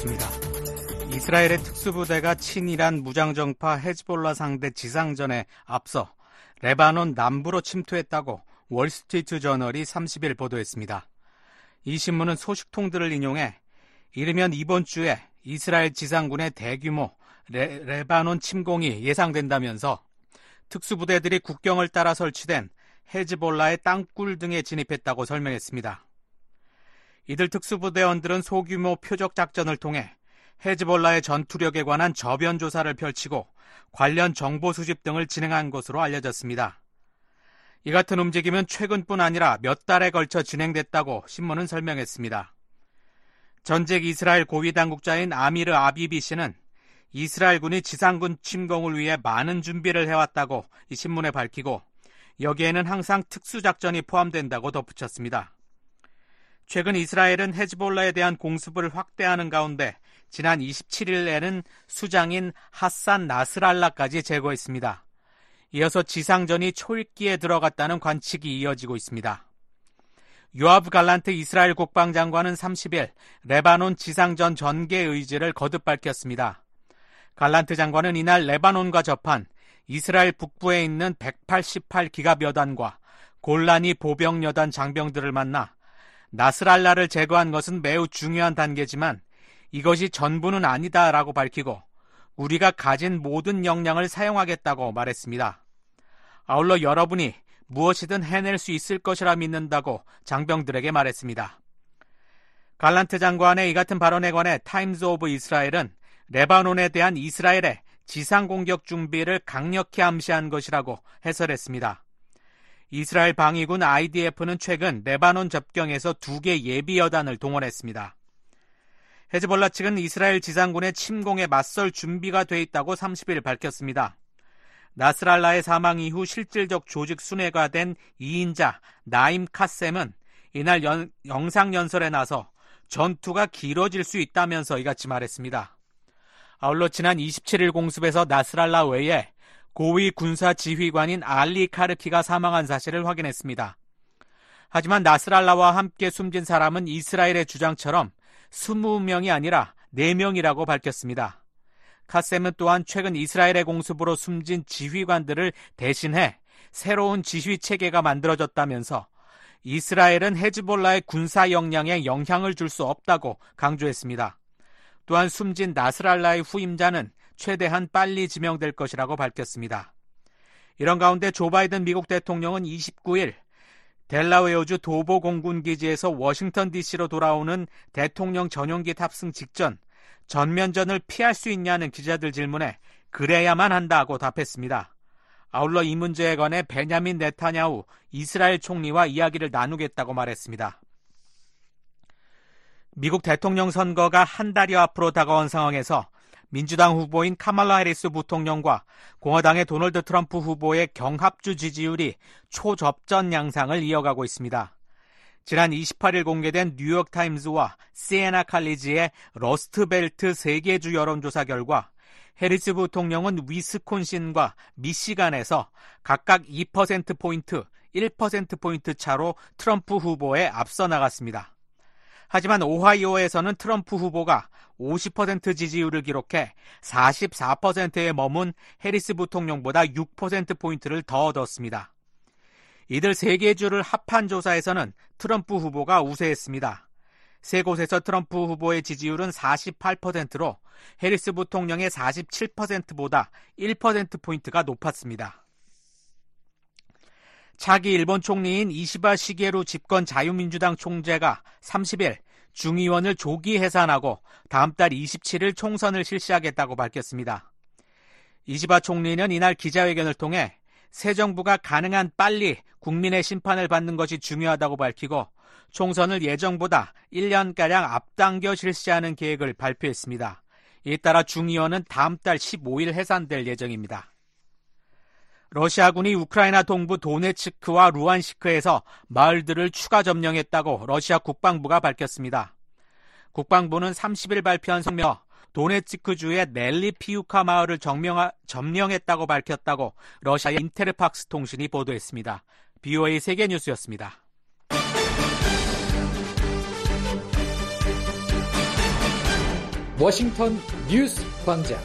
시작됐습니다. 이스라엘의 특수부대가 친이란 무장정파 헤즈볼라 상대 지상전에 앞서 레바논 남부로 침투했다고 월스트리트 저널이 30일 보도했습니다. 이 신문은 소식통들을 인용해 이르면 이번 주에 이스라엘 지상군의 대규모 레바논 침공이 예상된다면서 특수부대들이 국경을 따라 설치된 헤즈볼라의 땅굴 등에 진입했다고 설명했습니다. 이들 특수부대원들은 소규모 표적 작전을 통해 헤즈볼라의 전투력에 관한 저변 조사를 펼치고 관련 정보 수집 등을 진행한 것으로 알려졌습니다. 이 같은 움직임은 최근뿐 아니라 몇 달에 걸쳐 진행됐다고 신문은 설명했습니다. 전직 이스라엘 고위 당국자인 아미르 아비비 씨는 이스라엘군이 지상군 침공을 위해 많은 준비를 해왔다고 이 신문에 밝히고 여기에는 항상 특수작전이 포함된다고 덧붙였습니다. 최근 이스라엘은 헤즈볼라에 대한 공습을 확대하는 가운데 지난 27일에는 수장인 하산 나스랄라까지 제거했습니다. 이어서 지상전이 초읽기에 들어갔다는 관측이 이어지고 있습니다. 요아브 갈란트 이스라엘 국방장관은 30일 레바논 지상전 전개 의지를 거듭 밝혔습니다. 갈란트 장관은 이날 레바논과 접한 이스라엘 북부에 있는 188기갑 여단과 골라니 보병 여단 장병들을 만나 나스랄라를 제거한 것은 매우 중요한 단계지만 이것이 전부는 아니다라고 밝히고 우리가 가진 모든 역량을 사용하겠다고 말했습니다. 아울러 여러분이 무엇이든 해낼 수 있을 것이라 믿는다고 장병들에게 말했습니다. 갈란트 장관의 이 같은 발언에 관해 타임즈 오브 이스라엘은 레바논에 대한 이스라엘의 지상공격 준비를 강력히 암시한 것이라고 해설했습니다. 이스라엘 방위군 IDF는 최근 레바논 접경에서 2개 예비 여단을 동원했습니다. 헤즈볼라 측은 이스라엘 지상군의 침공에 맞설 준비가 돼 있다고 30일 밝혔습니다. 나스랄라의 사망 이후 실질적 조직 순회가 된 2인자 나임 카셈은 이날 영상연설에 나서 전투가 길어질 수 있다면서 이같이 말했습니다. 아울러 지난 27일 공습에서 나스랄라 외에 고위 군사 지휘관인 알리 카르키가 사망한 사실을 확인했습니다. 하지만 나스랄라와 함께 숨진 사람은 이스라엘의 주장처럼 20명이 아니라 4명이라고 밝혔습니다. 카셈은 또한 최근 이스라엘의 공습으로 숨진 지휘관들을 대신해 새로운 지휘 체계가 만들어졌다면서 이스라엘은 헤즈볼라의 군사 역량에 영향을 줄 수 없다고 강조했습니다. 또한 숨진 나스랄라의 후임자는 최대한 빨리 지명될 것이라고 밝혔습니다. 이런 가운데 조 바이든 미국 대통령은 29일 델라웨어주 도보 공군기지에서 워싱턴 DC로 돌아오는 대통령 전용기 탑승 직전 전면전을 피할 수 있냐는 기자들 질문에 그래야만 한다고 답했습니다. 아울러 이 문제에 관해 베냐민 네타냐후 이스라엘 총리와 이야기를 나누겠다고 말했습니다. 미국 대통령 선거가 한 달여 앞으로 다가온 상황에서 민주당 후보인 카말라 해리스 부통령과 공화당의 도널드 트럼프 후보의 경합주 지지율이 초접전 양상을 이어가고 있습니다. 지난 28일 공개된 뉴욕타임즈와 시에나 칼리지의 러스트벨트 세계주 여론조사 결과 해리스 부통령은 위스콘신과 미시간에서 각각 2%포인트, 1%포인트 차로 트럼프 후보에 앞서 나갔습니다. 하지만 오하이오에서는 트럼프 후보가 50% 지지율을 기록해 44%에 머문 해리스 부통령보다 6%포인트를 더 얻었습니다. 이들 세 개 주를 합한 조사에서는 트럼프 후보가 우세했습니다. 세 곳에서 트럼프 후보의 지지율은 48%로 해리스 부통령의 47%보다 1%포인트가 높았습니다. 차기 일본 총리인 이시바 시게루 집권 자유민주당 총재가 30일 중의원을 조기 해산하고 다음 달 27일 총선을 실시하겠다고 밝혔습니다. 이시바 총리는 이날 기자회견을 통해 새 정부가 가능한 빨리 국민의 심판을 받는 것이 중요하다고 밝히고 총선을 예정보다 1년가량 앞당겨 실시하는 계획을 발표했습니다. 이에 따라 중의원은 다음 달 15일 해산될 예정입니다. 러시아군이 우크라이나 동부 도네츠크와 루안시크에서 마을들을 추가 점령했다고 러시아 국방부가 밝혔습니다. 국방부는 30일 발표한 성명, 도네츠크주의 넬리피우카 마을을 점령했다고 밝혔다고 러시아의 인테르팍스 통신이 보도했습니다. BOA 세계뉴스였습니다. 워싱턴 뉴스 광장.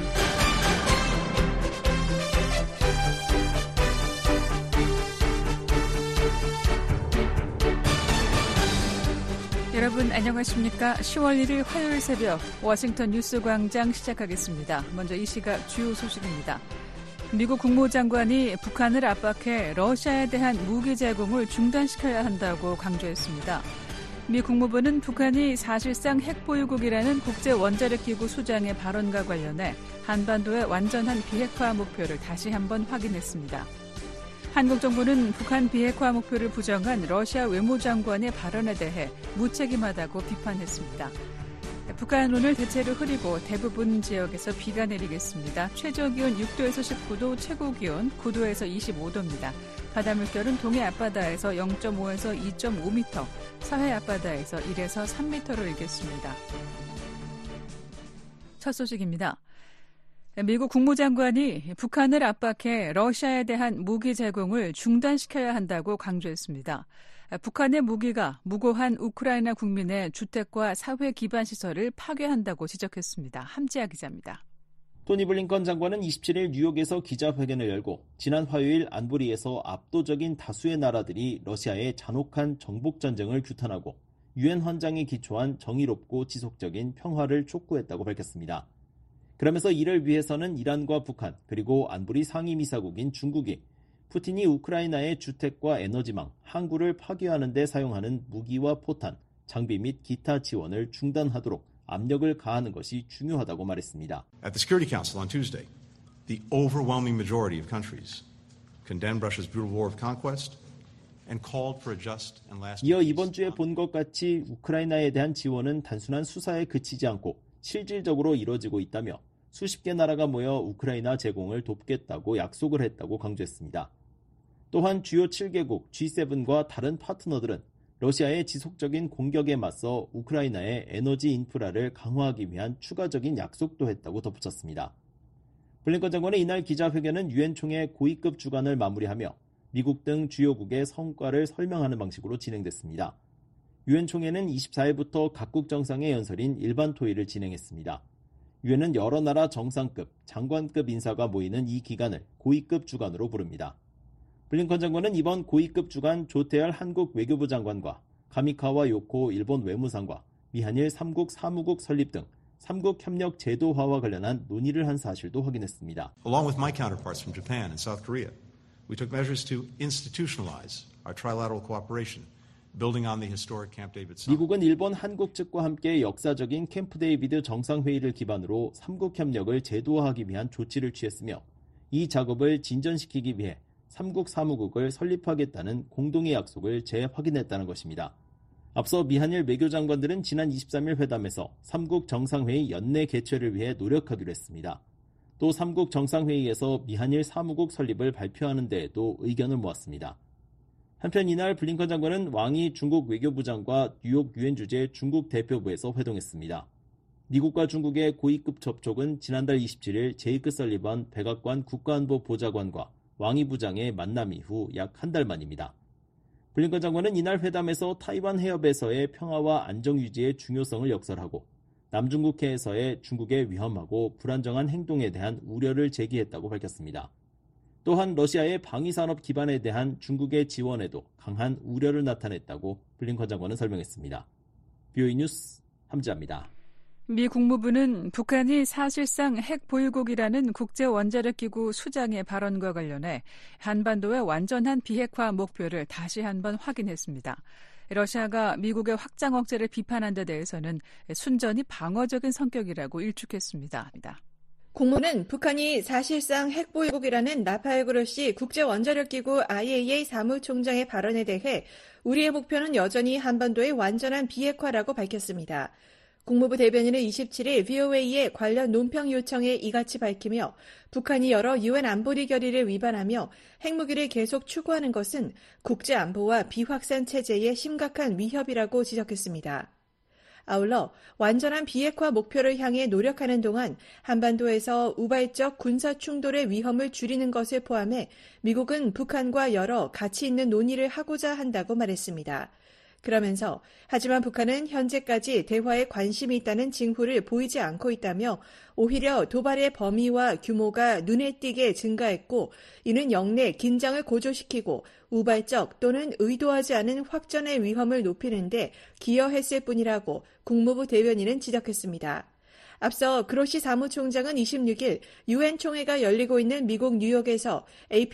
여러분 안녕하십니까? 10월 1일 화요일 새벽 워싱턴 뉴스 광장 시작하겠습니다. 먼저 이 시각 주요 소식입니다. 미국 국무장관이 북한을 압박해 러시아에 대한 무기 제공을 중단시켜야 한다고 강조했습니다. 미 국무부는 북한이 사실상 핵보유국이라는 국제원자력기구 수장의 발언과 관련해 한반도의 완전한 비핵화 목표를 다시 한번 확인했습니다. 한국 정부는 북한 비핵화 목표를 부정한 러시아 외무장관의 발언에 대해 무책임하다고 비판했습니다. 북한 오늘 대체로 흐리고 대부분 지역에서 비가 내리겠습니다. 최저기온 6도에서 19도, 최고기온 9도에서 25도입니다. 바다 물결은 동해 앞바다에서 0.5에서 2.5m, 서해 앞바다에서 1에서 3m로 일겠습니다. 첫 소식입니다. 미국 국무장관이 북한을 압박해 러시아에 대한 무기 제공을 중단시켜야 한다고 강조했습니다. 북한의 무기가 무고한 우크라이나 국민의 주택과 사회 기반 시설을 파괴한다고 지적했습니다. 함지아 기자입니다. 토니 블링컨 장관은 27일 뉴욕에서 기자회견을 열고 지난 화요일 안보리에서 압도적인 다수의 나라들이 러시아의 잔혹한 정복전쟁을 규탄하고 유엔 헌장에 기초한 정의롭고 지속적인 평화를 촉구했다고 밝혔습니다. 그러면서 이를 위해서는 이란과 북한 그리고 안보리 상임이사국인 중국이 푸틴이 우크라이나의 주택과 에너지망, 항구를 파괴하는 데 사용하는 무기와 포탄, 장비 및 기타 지원을 중단하도록 압력을 가하는 것이 중요하다고 말했습니다. At the Security Council on Tuesday, the overwhelming majority of countries condemned Russia's brutal war of conquest and called for a just and lasting 이어 이번 주에 본 것 같이 우크라이나에 대한 지원은 단순한 수사에 그치지 않고 실질적으로 이뤄지고 있다며 수십 개 나라가 모여 우크라이나 제공을 돕겠다고 약속을 했다고 강조했습니다. 또한 주요 7개국 G7과 다른 파트너들은 러시아의 지속적인 공격에 맞서 우크라이나의 에너지 인프라를 강화하기 위한 추가적인 약속도 했다고 덧붙였습니다. 블링컨 장관의 이날 기자회견은 유엔 총회 고위급 주간을 마무리하며 미국 등 주요국의 성과를 설명하는 방식으로 진행됐습니다. 유엔 총회는 24일부터 각국 정상의 연설인 일반 토의를 진행했습니다. 유엔은 여러 나라 정상급, 장관급 인사가 모이는 이 기간을 고위급 주간으로 부릅니다. 블링컨 장관은 이번 고위급 주간 조태열 한국 외교부 장관과 가미카와 요코 일본 외무상과 미한일 3국 사무국 설립 등 3국 협력 제도화와 관련한 논의를 한 사실도 확인했습니다. Along with my counterparts from Japan and South Korea, we took measures to institutionalize our trilateral cooperation. 미국은 일본, 한국 측과 함께 역사적인 캠프 데이비드 정상회의를 기반으로 3국 협력을 제도화하기 위한 조치를 취했으며 이 작업을 진전시키기 위해 3국 사무국을 설립하겠다는 공동의 약속을 재확인했다는 것입니다. 앞서 미한일 외교장관들은 지난 23일 회담에서 3국 정상회의 연내 개최를 위해 노력하기로 했습니다. 또 3국 정상회의에서 미한일 사무국 설립을 발표하는 데에도 의견을 모았습니다. 한편 이날 블링컨 장관은 왕이 중국 외교부장과 뉴욕 유엔 주재 중국 대표부에서 회동했습니다. 미국과 중국의 고위급 접촉은 지난달 27일 제이크 설리번 백악관 국가안보 보좌관과 왕이 부장의 만남 이후 약 한 달 만입니다. 블링컨 장관은 이날 회담에서 타이완 해협에서의 평화와 안정 유지의 중요성을 역설하고 남중국해에서의 중국의 위험하고 불안정한 행동에 대한 우려를 제기했다고 밝혔습니다. 또한 러시아의 방위산업 기반에 대한 중국의 지원에도 강한 우려를 나타냈다고 블링컨 장관은 설명했습니다. BOE 뉴스 함지아입니다. 미 국무부는 북한이 사실상 핵 보유국이라는 국제원자력기구 수장의 발언과 관련해 한반도의 완전한 비핵화 목표를 다시 한번 확인했습니다. 러시아가 미국의 확장 억제를 비판한 데 대해서는 순전히 방어적인 성격이라고 일축했습니다. 국무는 북한이 사실상 핵보유국이라는 라파엘 그로시 국제원자력기구 IAEA 사무총장의 발언에 대해 우리의 목표는 여전히 한반도의 완전한 비핵화라고 밝혔습니다. 국무부 대변인은 27일 VOA의 관련 논평 요청에 이같이 밝히며 북한이 여러 유엔 안보리 결의를 위반하며 핵무기를 계속 추구하는 것은 국제안보와 비확산 체제의 심각한 위협이라고 지적했습니다. 아울러 완전한 비핵화 목표를 향해 노력하는 동안 한반도에서 우발적 군사 충돌의 위험을 줄이는 것을 포함해 미국은 북한과 여러 가치 있는 논의를 하고자 한다고 말했습니다. 그러면서 하지만 북한은 현재까지 대화에 관심이 있다는 징후를 보이지 않고 있다며 오히려 도발의 범위와 규모가 눈에 띄게 증가했고 이는 영내 긴장을 고조시키고 우발적 또는 의도하지 않은 확전의 위험을 높이는 데 기여했을 뿐이라고 국무부 대변인은 지적했습니다. 앞서 그로시 사무총장은 26일 유엔 총회가 열리고 있는 미국 뉴욕에서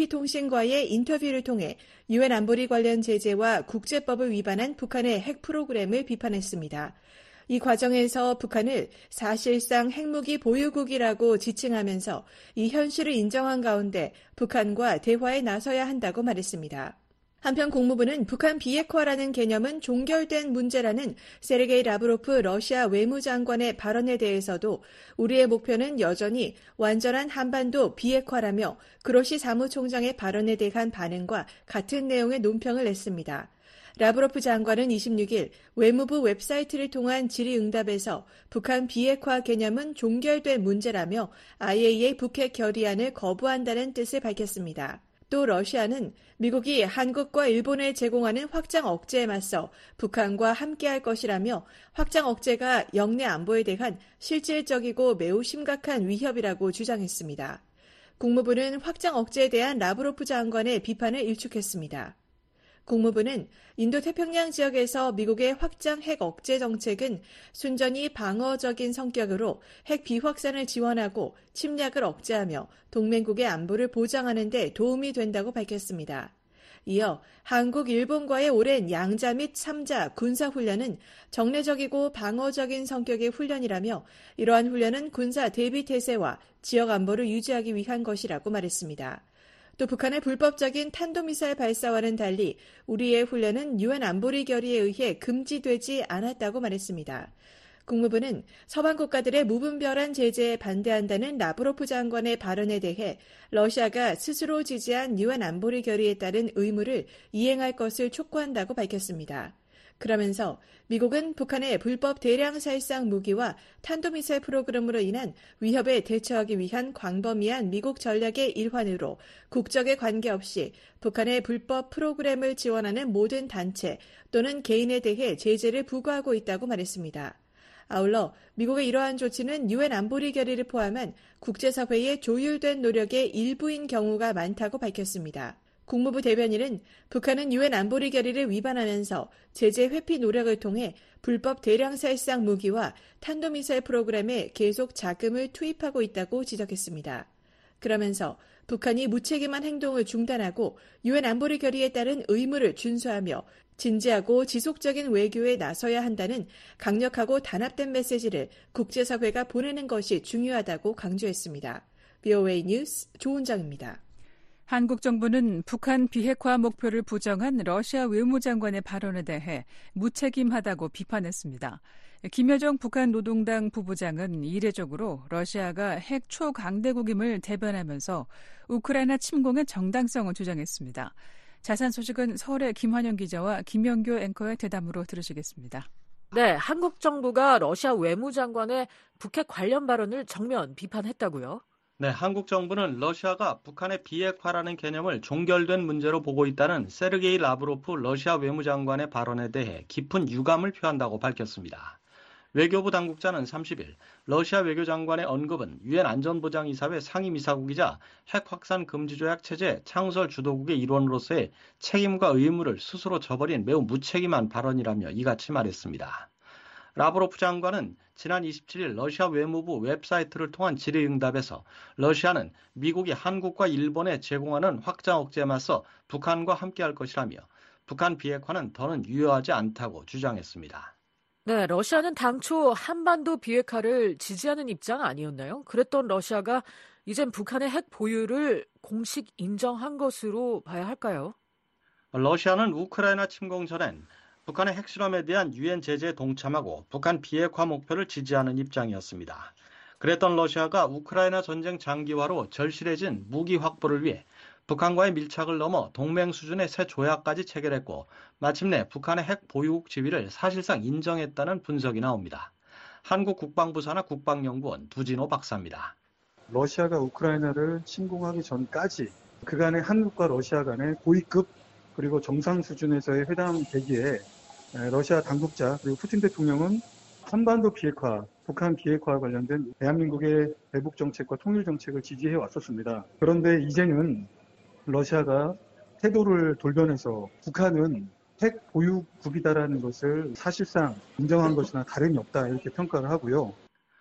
AP통신과의 인터뷰를 통해 유엔 안보리 관련 제재와 국제법을 위반한 북한의 핵 프로그램을 비판했습니다. 이 과정에서 북한을 사실상 핵무기 보유국이라고 지칭하면서 이 현실을 인정한 가운데 북한과 대화에 나서야 한다고 말했습니다. 한편 국무부는 북한 비핵화라는 개념은 종결된 문제라는 세르게이 라브로프 러시아 외무장관의 발언에 대해서도 우리의 목표는 여전히 완전한 한반도 비핵화라며 그로시 사무총장의 발언에 대한 반응과 같은 내용의 논평을 냈습니다. 라브로프 장관은 26일 외무부 웹사이트를 통한 질의응답에서 북한 비핵화 개념은 종결된 문제라며 IAEA 북핵 결의안을 거부한다는 뜻을 밝혔습니다. 또 러시아는 미국이 한국과 일본에 제공하는 확장 억제에 맞서 북한과 함께할 것이라며 확장 억제가 영내 안보에 대한 실질적이고 매우 심각한 위협이라고 주장했습니다. 국무부는 확장 억제에 대한 라브로프 장관의 비판을 일축했습니다. 국무부는 인도태평양 지역에서 미국의 확장 핵 억제 정책은 순전히 방어적인 성격으로 핵 비확산을 지원하고 침략을 억제하며 동맹국의 안보를 보장하는 데 도움이 된다고 밝혔습니다. 이어 한국, 일본과의 오랜 양자 및 3자 군사훈련은 정례적이고 방어적인 성격의 훈련이라며 이러한 훈련은 군사 대비태세와 지역 안보를 유지하기 위한 것이라고 말했습니다. 또 북한의 불법적인 탄도미사일 발사와는 달리 우리의 훈련은 유엔 안보리 결의에 의해 금지되지 않았다고 말했습니다. 국무부는 서방 국가들의 무분별한 제재에 반대한다는 라브로프 장관의 발언에 대해 러시아가 스스로 지지한 유엔 안보리 결의에 따른 의무를 이행할 것을 촉구한다고 밝혔습니다. 그러면서 미국은 북한의 불법 대량 살상 무기와 탄도미사일 프로그램으로 인한 위협에 대처하기 위한 광범위한 미국 전략의 일환으로 국적에 관계없이 북한의 불법 프로그램을 지원하는 모든 단체 또는 개인에 대해 제재를 부과하고 있다고 말했습니다. 아울러 미국의 이러한 조치는 유엔 안보리 결의를 포함한 국제사회의 조율된 노력의 일부인 경우가 많다고 밝혔습니다. 국무부 대변인은 북한은 유엔 안보리 결의를 위반하면서 제재 회피 노력을 통해 불법 대량 살상 무기와 탄도미사일 프로그램에 계속 자금을 투입하고 있다고 지적했습니다. 그러면서 북한이 무책임한 행동을 중단하고 유엔 안보리 결의에 따른 의무를 준수하며 진지하고 지속적인 외교에 나서야 한다는 강력하고 단합된 메시지를 국제사회가 보내는 것이 중요하다고 강조했습니다. VOA 뉴스 조은정입니다. 한국 정부는 북한 비핵화 목표를 부정한 러시아 외무장관의 발언에 대해 무책임하다고 비판했습니다. 김여정 북한 노동당 부부장은 이례적으로 러시아가 핵 초강대국임을 대변하면서 우크라이나 침공의 정당성을 주장했습니다. 자세한 소식은 서울의 김환영 기자와 김영교 앵커의 대담으로 들으시겠습니다. 네, 한국 정부가 러시아 외무장관의 북핵 관련 발언을 정면 비판했다고요? 네, 한국 정부는 러시아가 북한의 비핵화라는 개념을 종결된 문제로 보고 있다는 세르게이 라브로프 러시아 외무장관의 발언에 대해 깊은 유감을 표한다고 밝혔습니다. 외교부 당국자는 30일 러시아 외교장관의 언급은 유엔 안전보장이사회 상임이사국이자 핵 확산 금지 조약 체제 창설 주도국의 일원으로서의 책임과 의무를 스스로 저버린 매우 무책임한 발언이라며 이같이 말했습니다. 라브로프 장관은 지난 27일 러시아 외무부 웹사이트를 통한 질의응답에서 러시아는 미국이 한국과 일본에 제공하는 확장 억제에 맞서 북한과 함께할 것이라며 북한 비핵화는 더는 유효하지 않다고 주장했습니다. 네, 러시아는 당초 한반도 비핵화를 지지하는 입장 아니었나요? 그랬던 러시아가 이젠 북한의 핵 보유를 공식 인정한 것으로 봐야 할까요? 러시아는 우크라이나 침공 전엔 북한의 핵실험에 대한 유엔 제재에 동참하고 북한 비핵화 목표를 지지하는 입장이었습니다. 그랬던 러시아가 우크라이나 전쟁 장기화로 절실해진 무기 확보를 위해 북한과의 밀착을 넘어 동맹 수준의 새 조약까지 체결했고 마침내 북한의 핵 보유국 지위를 사실상 인정했다는 분석이 나옵니다. 한국 국방부 산하 국방연구원 두진호 박사입니다. 러시아가 우크라이나를 침공하기 전까지 그간의 한국과 러시아 간의 고위급 그리고 정상 수준에서의 회담 대기에 러시아 당국자 그리고 푸틴 대통령은 한반도 비핵화, 북한 비핵화와 관련된 대한민국의 대북 정책과 통일 정책을 지지해 왔었습니다. 그런데 이제는 러시아가 태도를 돌변해서 북한은 핵 보유국이다라는 것을 사실상 인정한 것이나 다름이 없다 이렇게 평가를 하고요.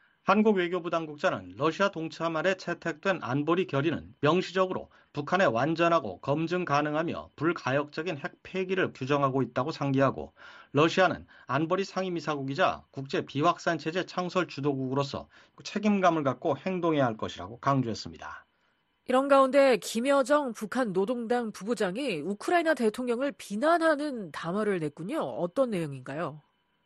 한국 외교부 당국자는 러시아 동참 아래 채택된 안보리 결의는 명시적으로 북한의 완전하고 검증 가능하며 불가역적인 핵 폐기를 규정하고 있다고 상기하고 러시아는 안보리 상임이사국이자 국제 비확산 체제 창설 주도국으로서 책임감을 갖고 행동해야 할 것이라고 강조했습니다. 이런 가운데 김여정 북한 노동당 부부장이 우크라이나 대통령을 비난하는 담화를 냈군요. 어떤 내용인가요?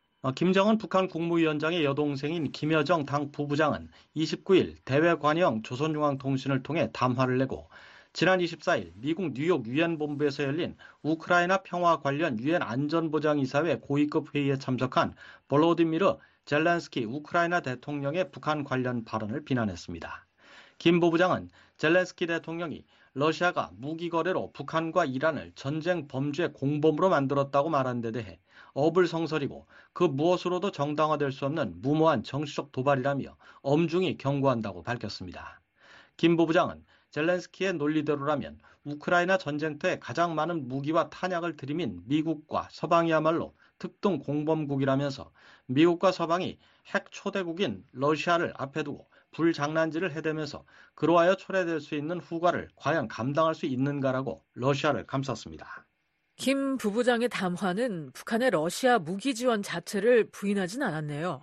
김정은 북한 국무위원장의 여동생인 김여정 당 부부장은 29일 대외관영 조선중앙통신을 통해 담화를 내고 지난 24일 미국 뉴욕 유엔 본부에서 열린 우크라이나 평화 관련 유엔 안전보장이사회 고위급 회의에 참석한 볼로디미르 젤렌스키 우크라이나 대통령의 북한 관련 발언을 비난했습니다. 김 부부장은 젤렌스키 대통령이 러시아가 무기 거래로 북한과 이란을 전쟁 범죄 공범으로 만들었다고 말한 데 대해 어불성설이고 그 무엇으로도 정당화될 수 없는 무모한 정치적 도발이라며 엄중히 경고한다고 밝혔습니다. 김 부부장은 젤렌스키의 논리대로라면 우크라이나 전쟁터에 가장 많은 무기와 탄약을 들이민 미국과 서방이야말로 특등 공범국이라면서 미국과 서방이 핵 초대국인 러시아를 앞에 두고 불장난질을 해대면서 그로하여 초래될 수 있는 후과를 과연 감당할 수 있는가라고 러시아를 감쌌습니다. 김 부부장의 담화는 북한의 러시아 무기 지원 자체를 부인하진 않았네요.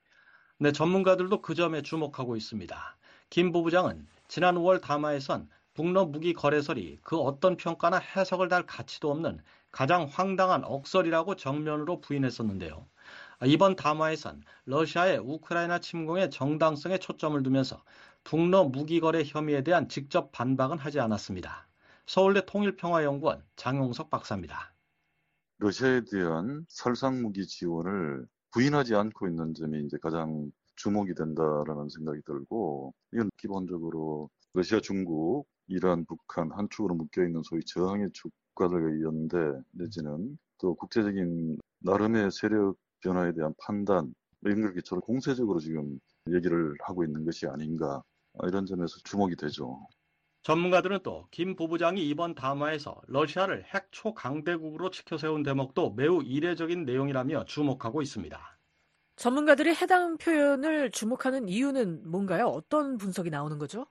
네, 전문가들도 그 점에 주목하고 있습니다. 김 부부장은 지난 5월 담화에선 북러 무기 거래설이 그 어떤 평가나 해석을 달 가치도 없는 가장 황당한 억설이라고 정면으로 부인했었는데요. 이번 담화에선 러시아의 우크라이나 침공의 정당성에 초점을 두면서 북러 무기 거래 혐의에 대한 직접 반박은 하지 않았습니다. 서울대 통일평화연구원 장용석 박사입니다. 러시아에 대한 살상무기 지원을 부인하지 않고 있는 점이 이제 가장 주목이 된다라는 생각이 들고, 이건 기본적으로 러시아, 중국, 이란, 북한 한 축으로 묶여있는 소위 저항의 축과들의 연대 내지는 또 국제적인 나름의 세력 변화에 대한 판단, 이런 걸 기초로 공세적으로 지금 얘기를 하고 있는 것이 아닌가, 이런 점에서 주목이 되죠. 전문가들은 또 김 부부장이 이번 담화에서 러시아를 핵 초강대국으로 치켜세운 대목도 매우 이례적인 내용이라며 주목하고 있습니다. 전문가들이 해당 표현을 주목하는 이유는 뭔가요? 어떤 분석이 나오는 거죠?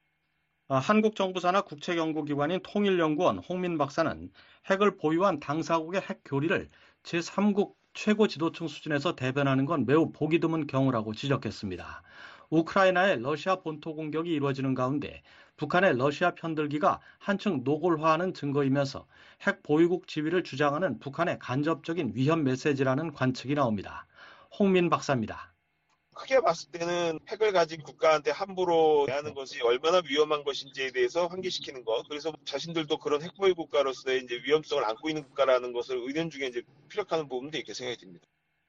한국 정부 산하 국책연구기관인 통일연구원 홍민 박사는 핵을 보유한 당사국의 핵 교리를 제3국 최고 지도층 수준에서 대변하는 건 매우 보기 드문 경우라고 지적했습니다. 우크라이나의 러시아 본토 공격이 이루어지는 가운데 북한의 러시아 편들기가 한층 노골화하는 증거이면서 핵 보유국 지위를 주장하는 북한의 간접적인 위협 메시지라는 관측이 나옵니다. 홍민 박사입니다. 크게 봤을 때는 핵을 가진 국가한테 함부로 대하는 것이 얼마나 위험한 것인지에 대해서 환기시키는 것. 그래서 자신들도 그런 핵보유 국가로서의 이제 위험성을 안고 있는 국가라는 것을 은연중에 이제 피력하는 부분도 있게 생각이 듭니다.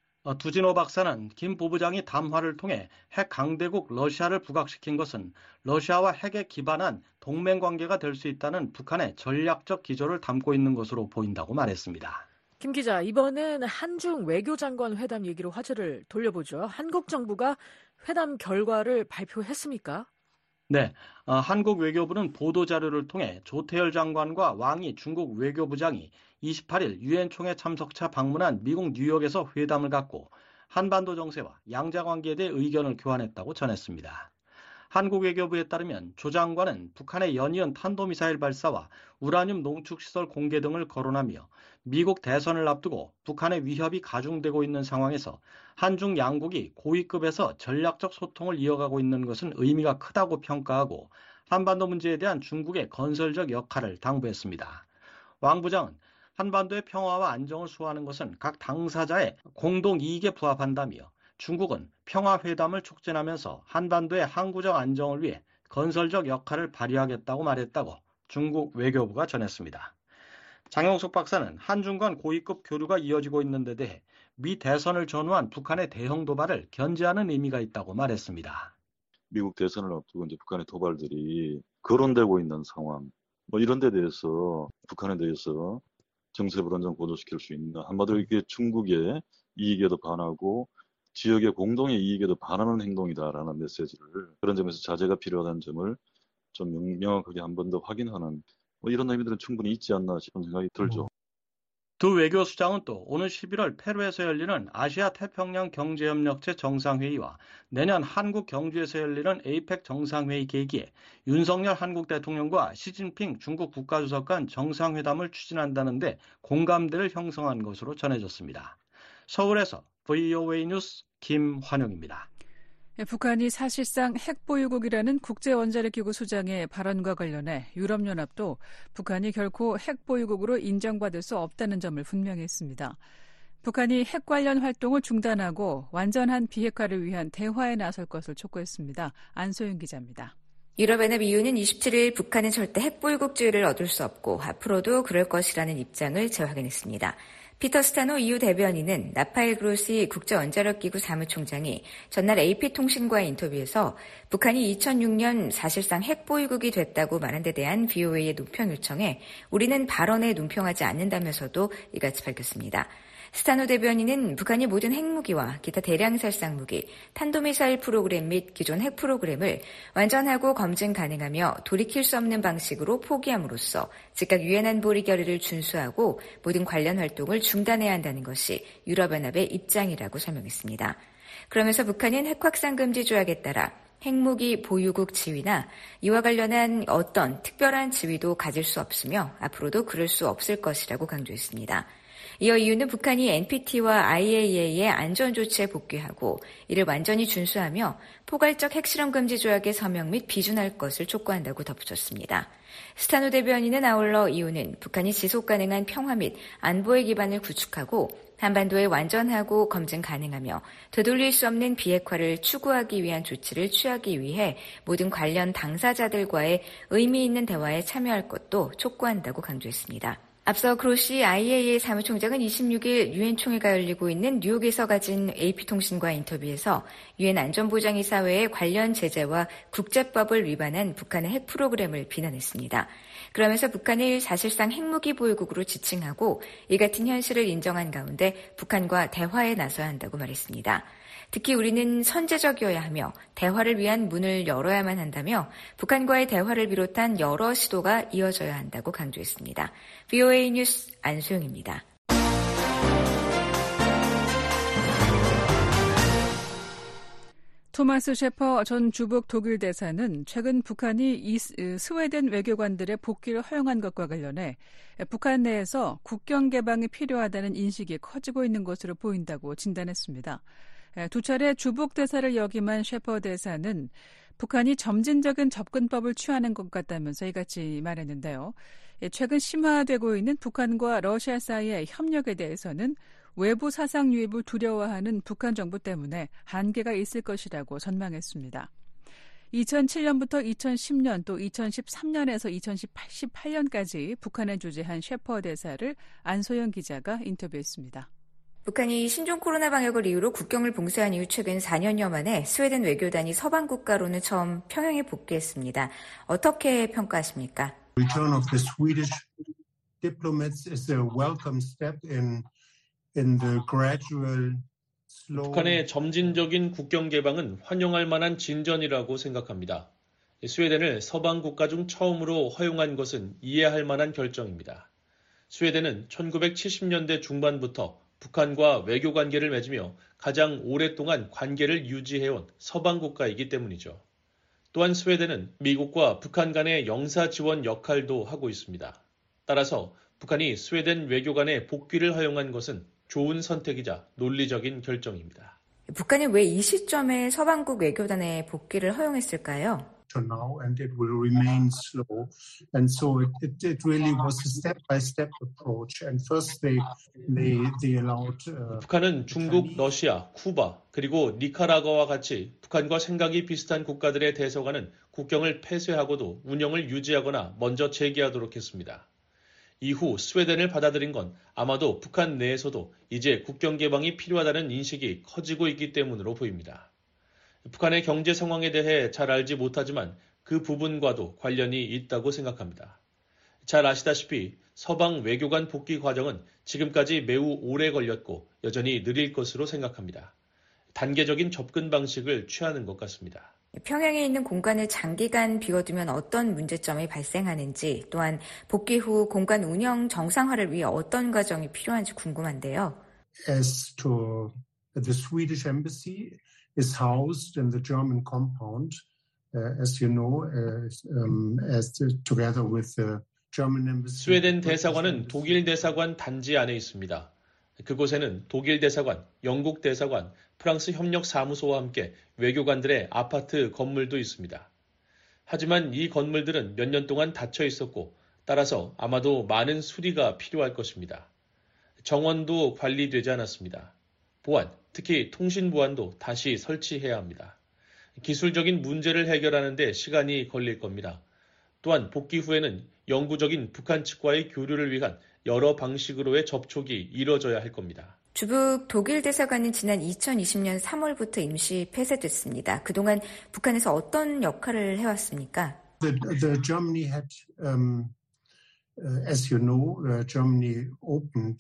두진호 박사는 김 부부장이 담화를 통해 핵 강대국 러시아를 부각시킨 것은 러시아와 핵에 기반한 동맹 관계가 될 수 있다는 북한의 전략적 기조를 담고 있는 것으로 보인다고 말했습니다. 김 기자, 이번엔 한중 외교장관 회담 얘기로 화제를 돌려보죠. 한국 정부가 회담 결과를 발표했습니까? 네, 한국 외교부는 보도자료를 통해 조태열 장관과 왕이 중국 외교부장이 28일 유엔 총회 참석차 방문한 미국 뉴욕에서 회담을 갖고 한반도 정세와 양자관계에 대해 의견을 교환했다고 전했습니다. 한국 외교부에 따르면 조 장관은 북한의 연이은 탄도미사일 발사와 우라늄 농축시설 공개 등을 거론하며 미국 대선을 앞두고 북한의 위협이 가중되고 있는 상황에서 한중 양국이 고위급에서 전략적 소통을 이어가고 있는 것은 의미가 크다고 평가하고 한반도 문제에 대한 중국의 건설적 역할을 당부했습니다. 왕 부장은 한반도의 평화와 안정을 수호하는 것은 각 당사자의 공동 이익에 부합한다며 중국은 평화회담을 촉진하면서 한반도의 항구적 안정을 위해 건설적 역할을 발휘하겠다고 말했다고 중국 외교부가 전했습니다. 장영숙 박사는 한중 간 고위급 교류가 이어지고 있는 데 대해 미 대선을 전후한 북한의 대형 도발을 견제하는 의미가 있다고 말했습니다. 미국 대선을 앞두고 이제 북한의 도발들이 거론되고 있는 상황, 이런 데 대해서 북한에 대해서 정세 불안정 고조시킬 수 있나. 한마디로 이게 중국의 이익에도 반하고 지역의 공동의 이익에도 반하는 행동이다라는 메시지를 그런 점에서 자제가 필요하다는 점을 좀 명확하게 한 번 더 확인하는 이런 의미들은 충분히 있지 않나 싶은 생각이 들죠. 두 외교수장은 또 오는 11월 페루에서 열리는 아시아 태평양 경제협력체 정상회의와 내년 한국 경주에서 열리는 에이펙 정상회의 계기에 윤석열 한국 대통령과 시진핑 중국 국가주석 간 정상회담을 추진한다는데 공감대를 형성한 것으로 전해졌습니다. 서울에서 VOA 뉴스 김환영입니다. 북한이 사실상 핵보유국이라는 국제원자력기구 수장의 발언과 관련해 유럽연합도 북한이 결코 핵보유국으로 인정받을 수 없다는 점을 분명히 했습니다. 북한이 핵 관련 활동을 중단하고 완전한 비핵화를 위한 대화에 나설 것을 촉구했습니다. 안소영 기자입니다. 유럽연합 EU는 27일 북한은 절대 핵보유국주의를 얻을 수 없고 앞으로도 그럴 것이라는 입장을 재확인했습니다. 피터 스타노 EU 대변인은 라파엘 그로시 국제원자력기구 사무총장이 전날 AP통신과의 인터뷰에서 북한이 2006년 사실상 핵보유국이 됐다고 말한 데 대한 VOA의 논평 요청에 우리는 발언에 논평하지 않는다면서도 이같이 밝혔습니다. 스타노 대변인은 북한이 모든 핵무기와 기타 대량 살상무기, 탄도미사일 프로그램 및 기존 핵 프로그램을 완전하고 검증 가능하며 돌이킬 수 없는 방식으로 포기함으로써 즉각 유엔 안보리 결의를 준수하고 모든 관련 활동을 중단해야 한다는 것이 유럽연합의 입장이라고 설명했습니다. 그러면서 북한은 핵확산 금지 조약에 따라 핵무기 보유국 지위나 이와 관련한 어떤 특별한 지위도 가질 수 없으며 앞으로도 그럴 수 없을 것이라고 강조했습니다. 이어 EU는 북한이 NPT와 IAEA의 안전조치에 복귀하고 이를 완전히 준수하며 포괄적 핵실험 금지 조약의 서명 및 비준할 것을 촉구한다고 덧붙였습니다. 스타노 대변인은 아울러 EU는 북한이 지속가능한 평화 및 안보의 기반을 구축하고 한반도에 완전하고 검증 가능하며 되돌릴 수 없는 비핵화를 추구하기 위한 조치를 취하기 위해 모든 관련 당사자들과의 의미 있는 대화에 참여할 것도 촉구한다고 강조했습니다. 앞서 그로시 IAEA 사무총장은 26일 유엔 총회가 열리고 있는 뉴욕에서 가진 AP통신과 인터뷰에서 유엔 안전보장이사회의 관련 제재와 국제법을 위반한 북한의 핵 프로그램을 비난했습니다. 그러면서 북한을 사실상 핵무기 보유국으로 지칭하고 이 같은 현실을 인정한 가운데 북한과 대화에 나서야 한다고 말했습니다. 특히 우리는 선제적이어야 하며 대화를 위한 문을 열어야만 한다며 북한과의 대화를 비롯한 여러 시도가 이어져야 한다고 강조했습니다. VOA 뉴스 안소영입니다. 토마스 셰퍼 전 주북 독일 대사는 최근 북한이 스웨덴 외교관들의 복귀를 허용한 것과 관련해 북한 내에서 국경 개방이 필요하다는 인식이 커지고 있는 것으로 보인다고 진단했습니다. 두 차례 주북 대사를 역임한 셰퍼 대사는 북한이 점진적인 접근법을 취하는 것 같다면서 이같이 말했는데요. 최근 심화되고 있는 북한과 러시아 사이의 협력에 대해서는 외부 사상 유입을 두려워하는 북한 정부 때문에 한계가 있을 것이라고 전망했습니다. 2007년부터 2010년 또 2013년에서 2018년까지 북한에 주재한 셰퍼 대사를 안소영 기자가 인터뷰했습니다. 북한이 신종 코로나 방역을 이유로 국경을 봉쇄한 이후 최근 4년여 만에 스웨덴 외교단이 서방 국가로는 처음 평양에 복귀했습니다. 어떻게 평가하십니까? Return of the Swedish diplomats is a welcome step in the gradual slow. 북한의 점진적인 국경 개방은 환영할 만한 진전이라고 생각합니다. 스웨덴을 서방 국가 중 처음으로 허용한 것은 이해할 만한 결정입니다. 스웨덴은 1970년대 중반부터 북한과 외교 관계를 맺으며 가장 오랫동안 관계를 유지해온 서방 국가이기 때문이죠. 또한 스웨덴은 미국과 북한 간의 영사 지원 역할도 하고 있습니다. 따라서 북한이 스웨덴 외교관의 복귀를 허용한 것은 좋은 선택이자 논리적인 결정입니다. 북한이 왜 이 시점에 서방국 외교단의 복귀를 허용했을까요? Now and it will remain slow, and so it really was a step-by-step approach. And first they allowed. 북한은 중국, 러시아, 쿠바 그리고 니카라과와 같이 북한과 생각이 비슷한 국가들의 대사관은 국경을 폐쇄하고도 운영을 유지하거나 먼저 재개하도록 했습니다. 이후 스웨덴을 받아들인 건 아마도 북한 내에서도 이제 국경 개방이 필요하다는 인식이 커지고 있기 때문으로 보입니다. 북한의 경제 상황에 대해 잘 알지 못하지만 그 부분과도 관련이 있다고 생각합니다. 잘 아시다시피 서방 외교관 복귀 과정은 지금까지 매우 오래 걸렸고 여전히 느릴 것으로 생각합니다. 단계적인 접근 방식을 취하는 것 같습니다. 평양에 있는 공간을 장기간 비워두면 어떤 문제점이 발생하는지, 또한 복귀 후 공간 운영 정상화를 위해 어떤 과정이 필요한지 궁금한데요. As to the Swedish embassy is housed in the German compound, as you know, together with the German embassy. 스웨덴 대사관은 독일 대사관 단지 안에 있습니다. 그곳에는 독일 대사관, 영국 대사관, 프랑스 협력사무소와 함께 외교관들의 아파트 건물도 있습니다. 하지만 이 건물들은 몇 년 동안 닫혀 있었고 따라서 아마도 많은 수리가 필요할 것입니다. 정원도 관리되지 않았습니다. 보안, 특히 통신 보안도 다시 설치해야 합니다. 기술적인 문제를 해결하는 데 시간이 걸릴 겁니다. 또한 복귀 후에는 영구적인 북한 측과의 교류를 위한 여러 방식으로의 접촉이 이뤄져야 할 겁니다. 주북 독일 대사관은 지난 2020년 3월부터 임시 폐쇄됐습니다. 그동안 북한에서 어떤 역할을 해왔습니까? The Germany had, as you know, Germany opened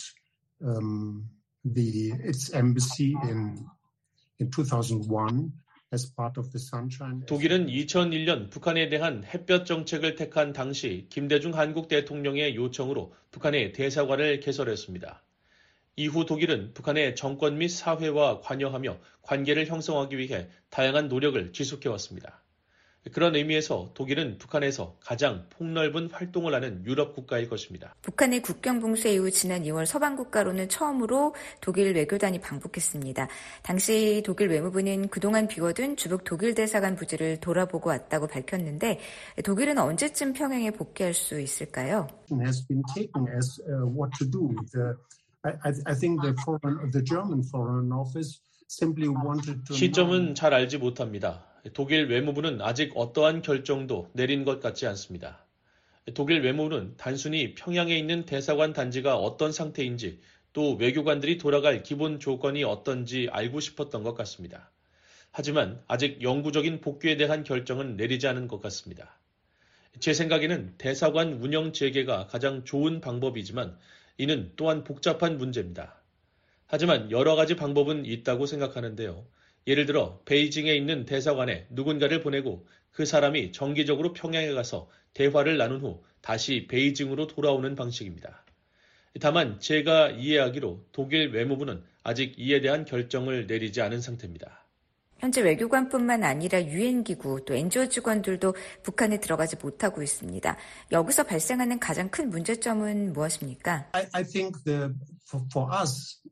its embassy in 2001 as part of the Sunshine. 독일은 2001년 북한에 대한 햇볕 정책을 택한 당시 김대중 한국 대통령의 요청으로 북한의 대사관을 개설했습니다. 이후 독일은 북한의 정권 및 사회와 관여하며 관계를 형성하기 위해 다양한 노력을 지속해왔습니다. 그런 의미에서 독일은 북한에서 가장 폭넓은 활동을 하는 유럽 국가일 것입니다. 북한의 국경 봉쇄 이후 지난 2월 서방 국가로는 처음으로 독일 외교단이 방북했습니다. 당시 독일 외무부는 그동안 비워둔 주북 독일 대사관 부지를 돌아보고 왔다고 밝혔는데 독일은 언제쯤 평양에 복귀할 수 있을까요? Has been taken as what to do. I think the German Foreign Office simply wanted to. 시점은 잘 알지 못합니다. 독일 외무부는 아직 어떠한 결정도 내린 것 같지 않습니다. 독일 외무부는 단순히 평양에 있는 대사관 단지가 어떤 상태인지 또 외교관들이 돌아갈 기본 조건이 어떤지 알고 싶었던 것 같습니다. 하지만 아직 영구적인 복귀에 대한 결정은 내리지 않은 것 같습니다. 제 생각에는 대사관 운영 재개가 가장 좋은 방법이지만 이는 또한 복잡한 문제입니다. 하지만 여러 가지 방법은 있다고 생각하는데요. 예를 들어 베이징에 있는 대사관에 누군가를 보내고 그 사람이 정기적으로 평양에 가서 대화를 나눈 후 다시 베이징으로 돌아오는 방식입니다. 다만 제가 이해하기로 독일 외무부는 아직 이에 대한 결정을 내리지 않은 상태입니다. 현재 외교관뿐만 아니라 유엔기구 또 NGO 직원들도 북한에 들어가지 못하고 있습니다. 여기서 발생하는 가장 큰 문제점은 무엇입니까? I think for us,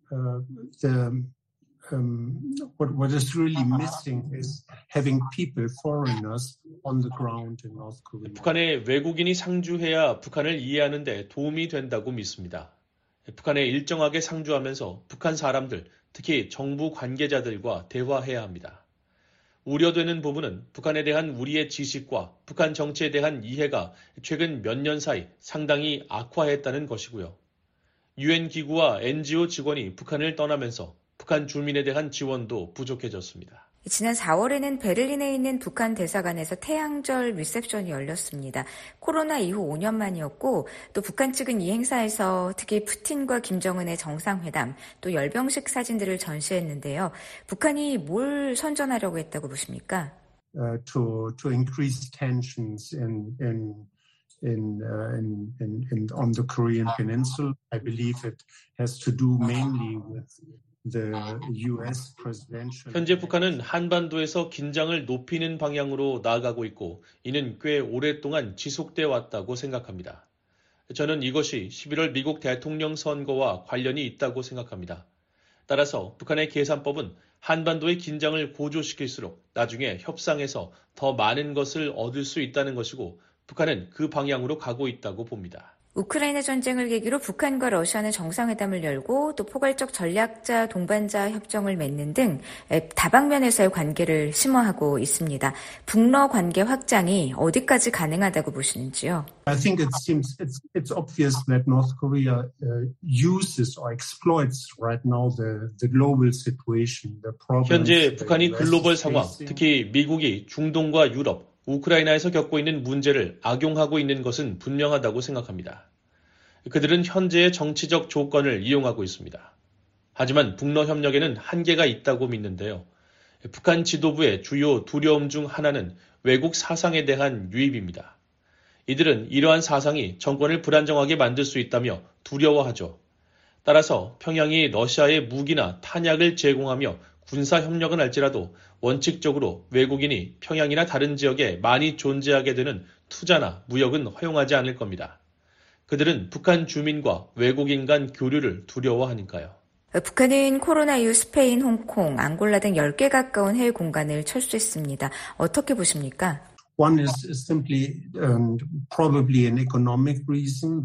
what is really missing is having people, foreigners, on the ground in North Korea. 북한에 외국인이 상주해야 북한을 이해하는 데 도움이 된다고 믿습니다. 북한에 일정하게 상주하면서 북한 사람들, 특히 정부 관계자들과 대화해야 합니다. 우려되는 부분은 북한에 대한 우리의 지식과 북한 정치에 대한 이해가 최근 몇 년 사이 상당히 악화했다는 것이고요. 유엔 기구와 NGO 직원이 북한을 떠나면서 북한 주민에 대한 지원도 부족해졌습니다. 지난 4월에는 베를린에 있는 북한 대사관에서 태양절 리셉션이 열렸습니다. 코로나 이후 5년 만이었고 또 북한 측은 이 행사에서 특히 푸틴과 김정은의 정상회담 또 열병식 사진들을 전시했는데요. 북한이 뭘 선전하려고 했다고 보십니까? To increase tensions on the Korean Peninsula, I believe it has to do mainly with 현재 북한은 한반도에서 긴장을 높이는 방향으로 나아가고 있고 이는 꽤 오랫동안 지속돼 왔다고 생각합니다. 저는 이것이 11월 미국 대통령 선거와 관련이 있다고 생각합니다. 따라서 북한의 계산법은 한반도의 긴장을 고조시킬수록 나중에 협상에서 더 많은 것을 얻을 수 있다는 것이고 북한은 그 방향으로 가고 있다고 봅니다. 우크라이나 전쟁을 계기로 북한과 러시아는 정상회담을 열고 또 포괄적 전략자 동반자 협정을 맺는 등 다방면에서의 관계를 심화하고 있습니다. 북러 관계 확장이 어디까지 가능하다고 보시는지요? I think it's obvious that North Korea uses or exploits right now the global situation, the problems. 현재 북한이 글로벌 상황, 특히 미국이 중동과 유럽, 우크라이나에서 겪고 있는 문제를 악용하고 있는 것은 분명하다고 생각합니다. 그들은 현재의 정치적 조건을 이용하고 있습니다. 하지만 북러 협력에는 한계가 있다고 믿는데요. 북한 지도부의 주요 두려움 중 하나는 외국 사상에 대한 유입입니다. 이들은 이러한 사상이 정권을 불안정하게 만들 수 있다며 두려워하죠. 따라서 평양이 러시아에 무기나 탄약을 제공하며 군사 협력은 할지라도 원칙적으로 외국인이 평양이나 다른 지역에 많이 존재하게 되는 투자나 무역은 허용하지 않을 겁니다. 그들은 북한 주민과 외국인 간 교류를 두려워하니까요. 북한은 코로나 이후 스페인, 홍콩, 앙골라 등 10개 가까운 해외 공간을 철수했습니다. 어떻게 보십니까? One is simply probably an economic reason.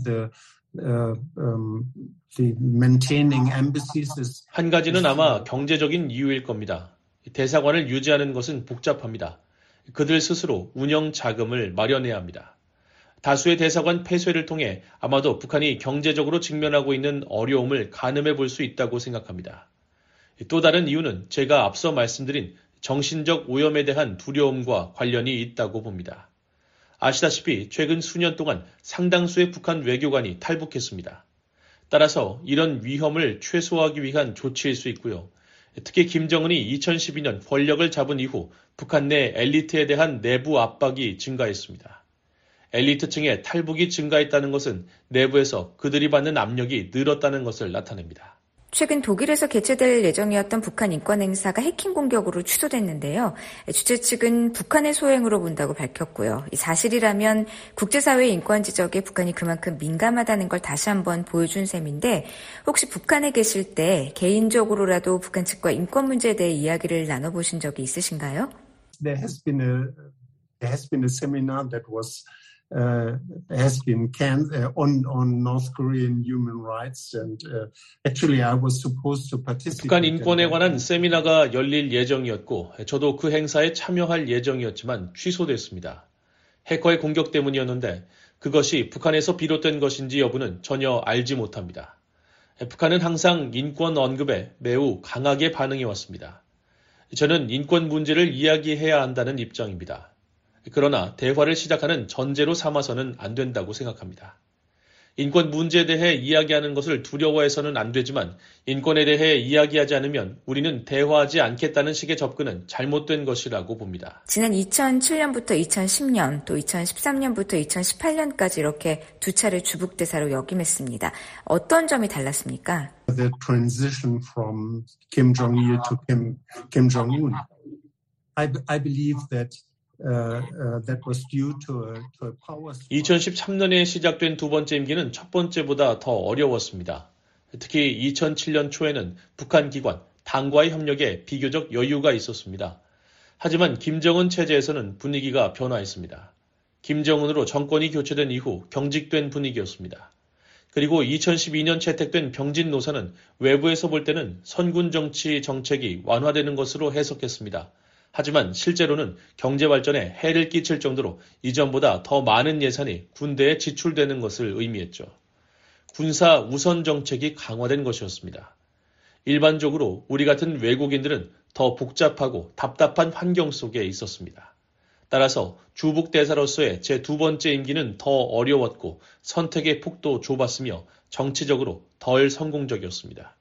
The maintaining embassies is 한 가지는 아마 경제적인 이유일 겁니다. 대사관을 유지하는 것은 복잡합니다. 그들 스스로 운영 자금을 마련해야 합니다. 다수의 대사관 폐쇄를 통해 아마도 북한이 경제적으로 직면하고 있는 어려움을 가늠해 볼 수 있다고 생각합니다. 또 다른 이유는 제가 앞서 말씀드린 정신적 오염에 대한 두려움과 관련이 있다고 봅니다. 아시다시피 최근 수년 동안 상당수의 북한 외교관이 탈북했습니다. 따라서 이런 위험을 최소화하기 위한 조치일 수 있고요. 특히 김정은이 2012년 권력을 잡은 이후 북한 내 엘리트에 대한 내부 압박이 증가했습니다. 엘리트층의 탈북이 증가했다는 것은 내부에서 그들이 받는 압력이 늘었다는 것을 나타냅니다. 최근 독일에서 개최될 예정이었던 북한 인권 행사가 해킹 공격으로 취소됐는데요. 주최 측은 북한의 소행으로 본다고 밝혔고요. 이 사실이라면 국제사회의 인권 지적에 북한이 그만큼 민감하다는 걸 다시 한번 보여준 셈인데 혹시 북한에 계실 때 개인적으로라도 북한 측과 인권 문제에 대해 이야기를 나눠보신 적이 있으신가요? There has been a seminar that has been on North Korean human rights, and actually I was supposed to participate. 북한 인권에 관한 세미나가 열릴 예정이었고 저도 그 행사에 참여할 예정이었지만 취소됐습니다. 해커의 공격 때문이었는데 그것이 북한에서 비롯된 것인지 여부는 전혀 알지 못합니다. 북한은 항상 인권 언급에 매우 강하게 반응해왔습니다. 저는 인권 문제를 이야기해야 한다는 입장입니다. 그러나 대화를 시작하는 전제로 삼아서는 안 된다고 생각합니다. 인권 문제에 대해 이야기하는 것을 두려워해서는 안 되지만 인권에 대해 이야기하지 않으면 우리는 대화하지 않겠다는 식의 접근은 잘못된 것이라고 봅니다. 지난 2007년부터 2010년 또 2013년부터 2018년까지 이렇게 두 차례 주북대사로 역임했습니다. 어떤 점이 달랐습니까? The transition from Kim Jong-il to Kim Jong-un. I believe that that was due to a power. 2013년에 시작된 두 번째 임기는 첫 번째보다 더 어려웠습니다. 특히 2007년 초에는 북한 기관, 당과의 협력에 비교적 여유가 있었습니다. 하지만 김정은 체제에서는 분위기가 변화했습니다. 김정은으로 정권이 교체된 이후 경직된 분위기였습니다. 그리고 2012년 채택된 병진 노사는 외부에서 볼 때는 선군 정치 정책이 완화되는 것으로 해석했습니다. 하지만 실제로는 경제 발전에 해를 끼칠 정도로 이전보다 더 많은 예산이 군대에 지출되는 것을 의미했죠. 군사 우선 정책이 강화된 것이었습니다. 일반적으로 우리 같은 외국인들은 더 복잡하고 답답한 환경 속에 있었습니다. 따라서 주북 대사로서의 제 두 번째 임기는 더 어려웠고 선택의 폭도 좁았으며 정치적으로 덜 성공적이었습니다.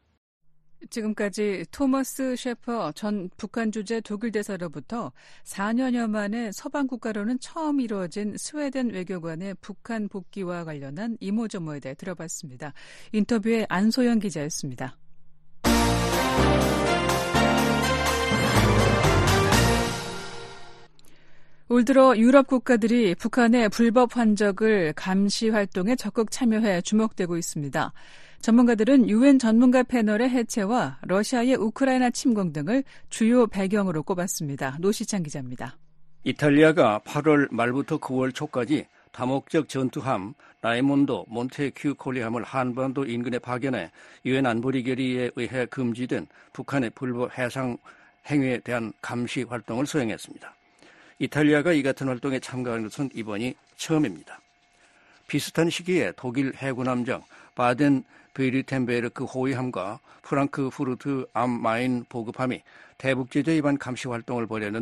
지금까지 토머스 셰퍼 전 북한 주재 독일 대사로부터 4년여 만에 서방 국가로는 처음 이루어진 스웨덴 외교관의 북한 복귀와 관련한 이모저모에 대해 들어봤습니다. 인터뷰에 안소영 기자였습니다. 올 들어 유럽 국가들이 북한의 불법 환적을 감시 활동에 적극 참여해 주목되고 있습니다. 전문가들은 유엔 전문가 패널의 해체와 러시아의 우크라이나 침공 등을 주요 배경으로 꼽았습니다. 노시찬 기자입니다. 이탈리아가 8월 말부터 9월 초까지 다목적 전투함 라이몬도 몬테큐콜리함을 한반도 인근에 파견해 유엔 안보리 결의에 의해 금지된 북한의 불법 해상 행위에 대한 감시 활동을 수행했습니다. 이탈리아가 이 같은 활동에 참가한 것은 이번이 처음입니다. 비슷한 시기에 독일 해군함정 바덴 베르텐베르크 호위함과 프랑크푸르트 암 마인 보급함이 대북제재 위반 감시 활동을 벌였는데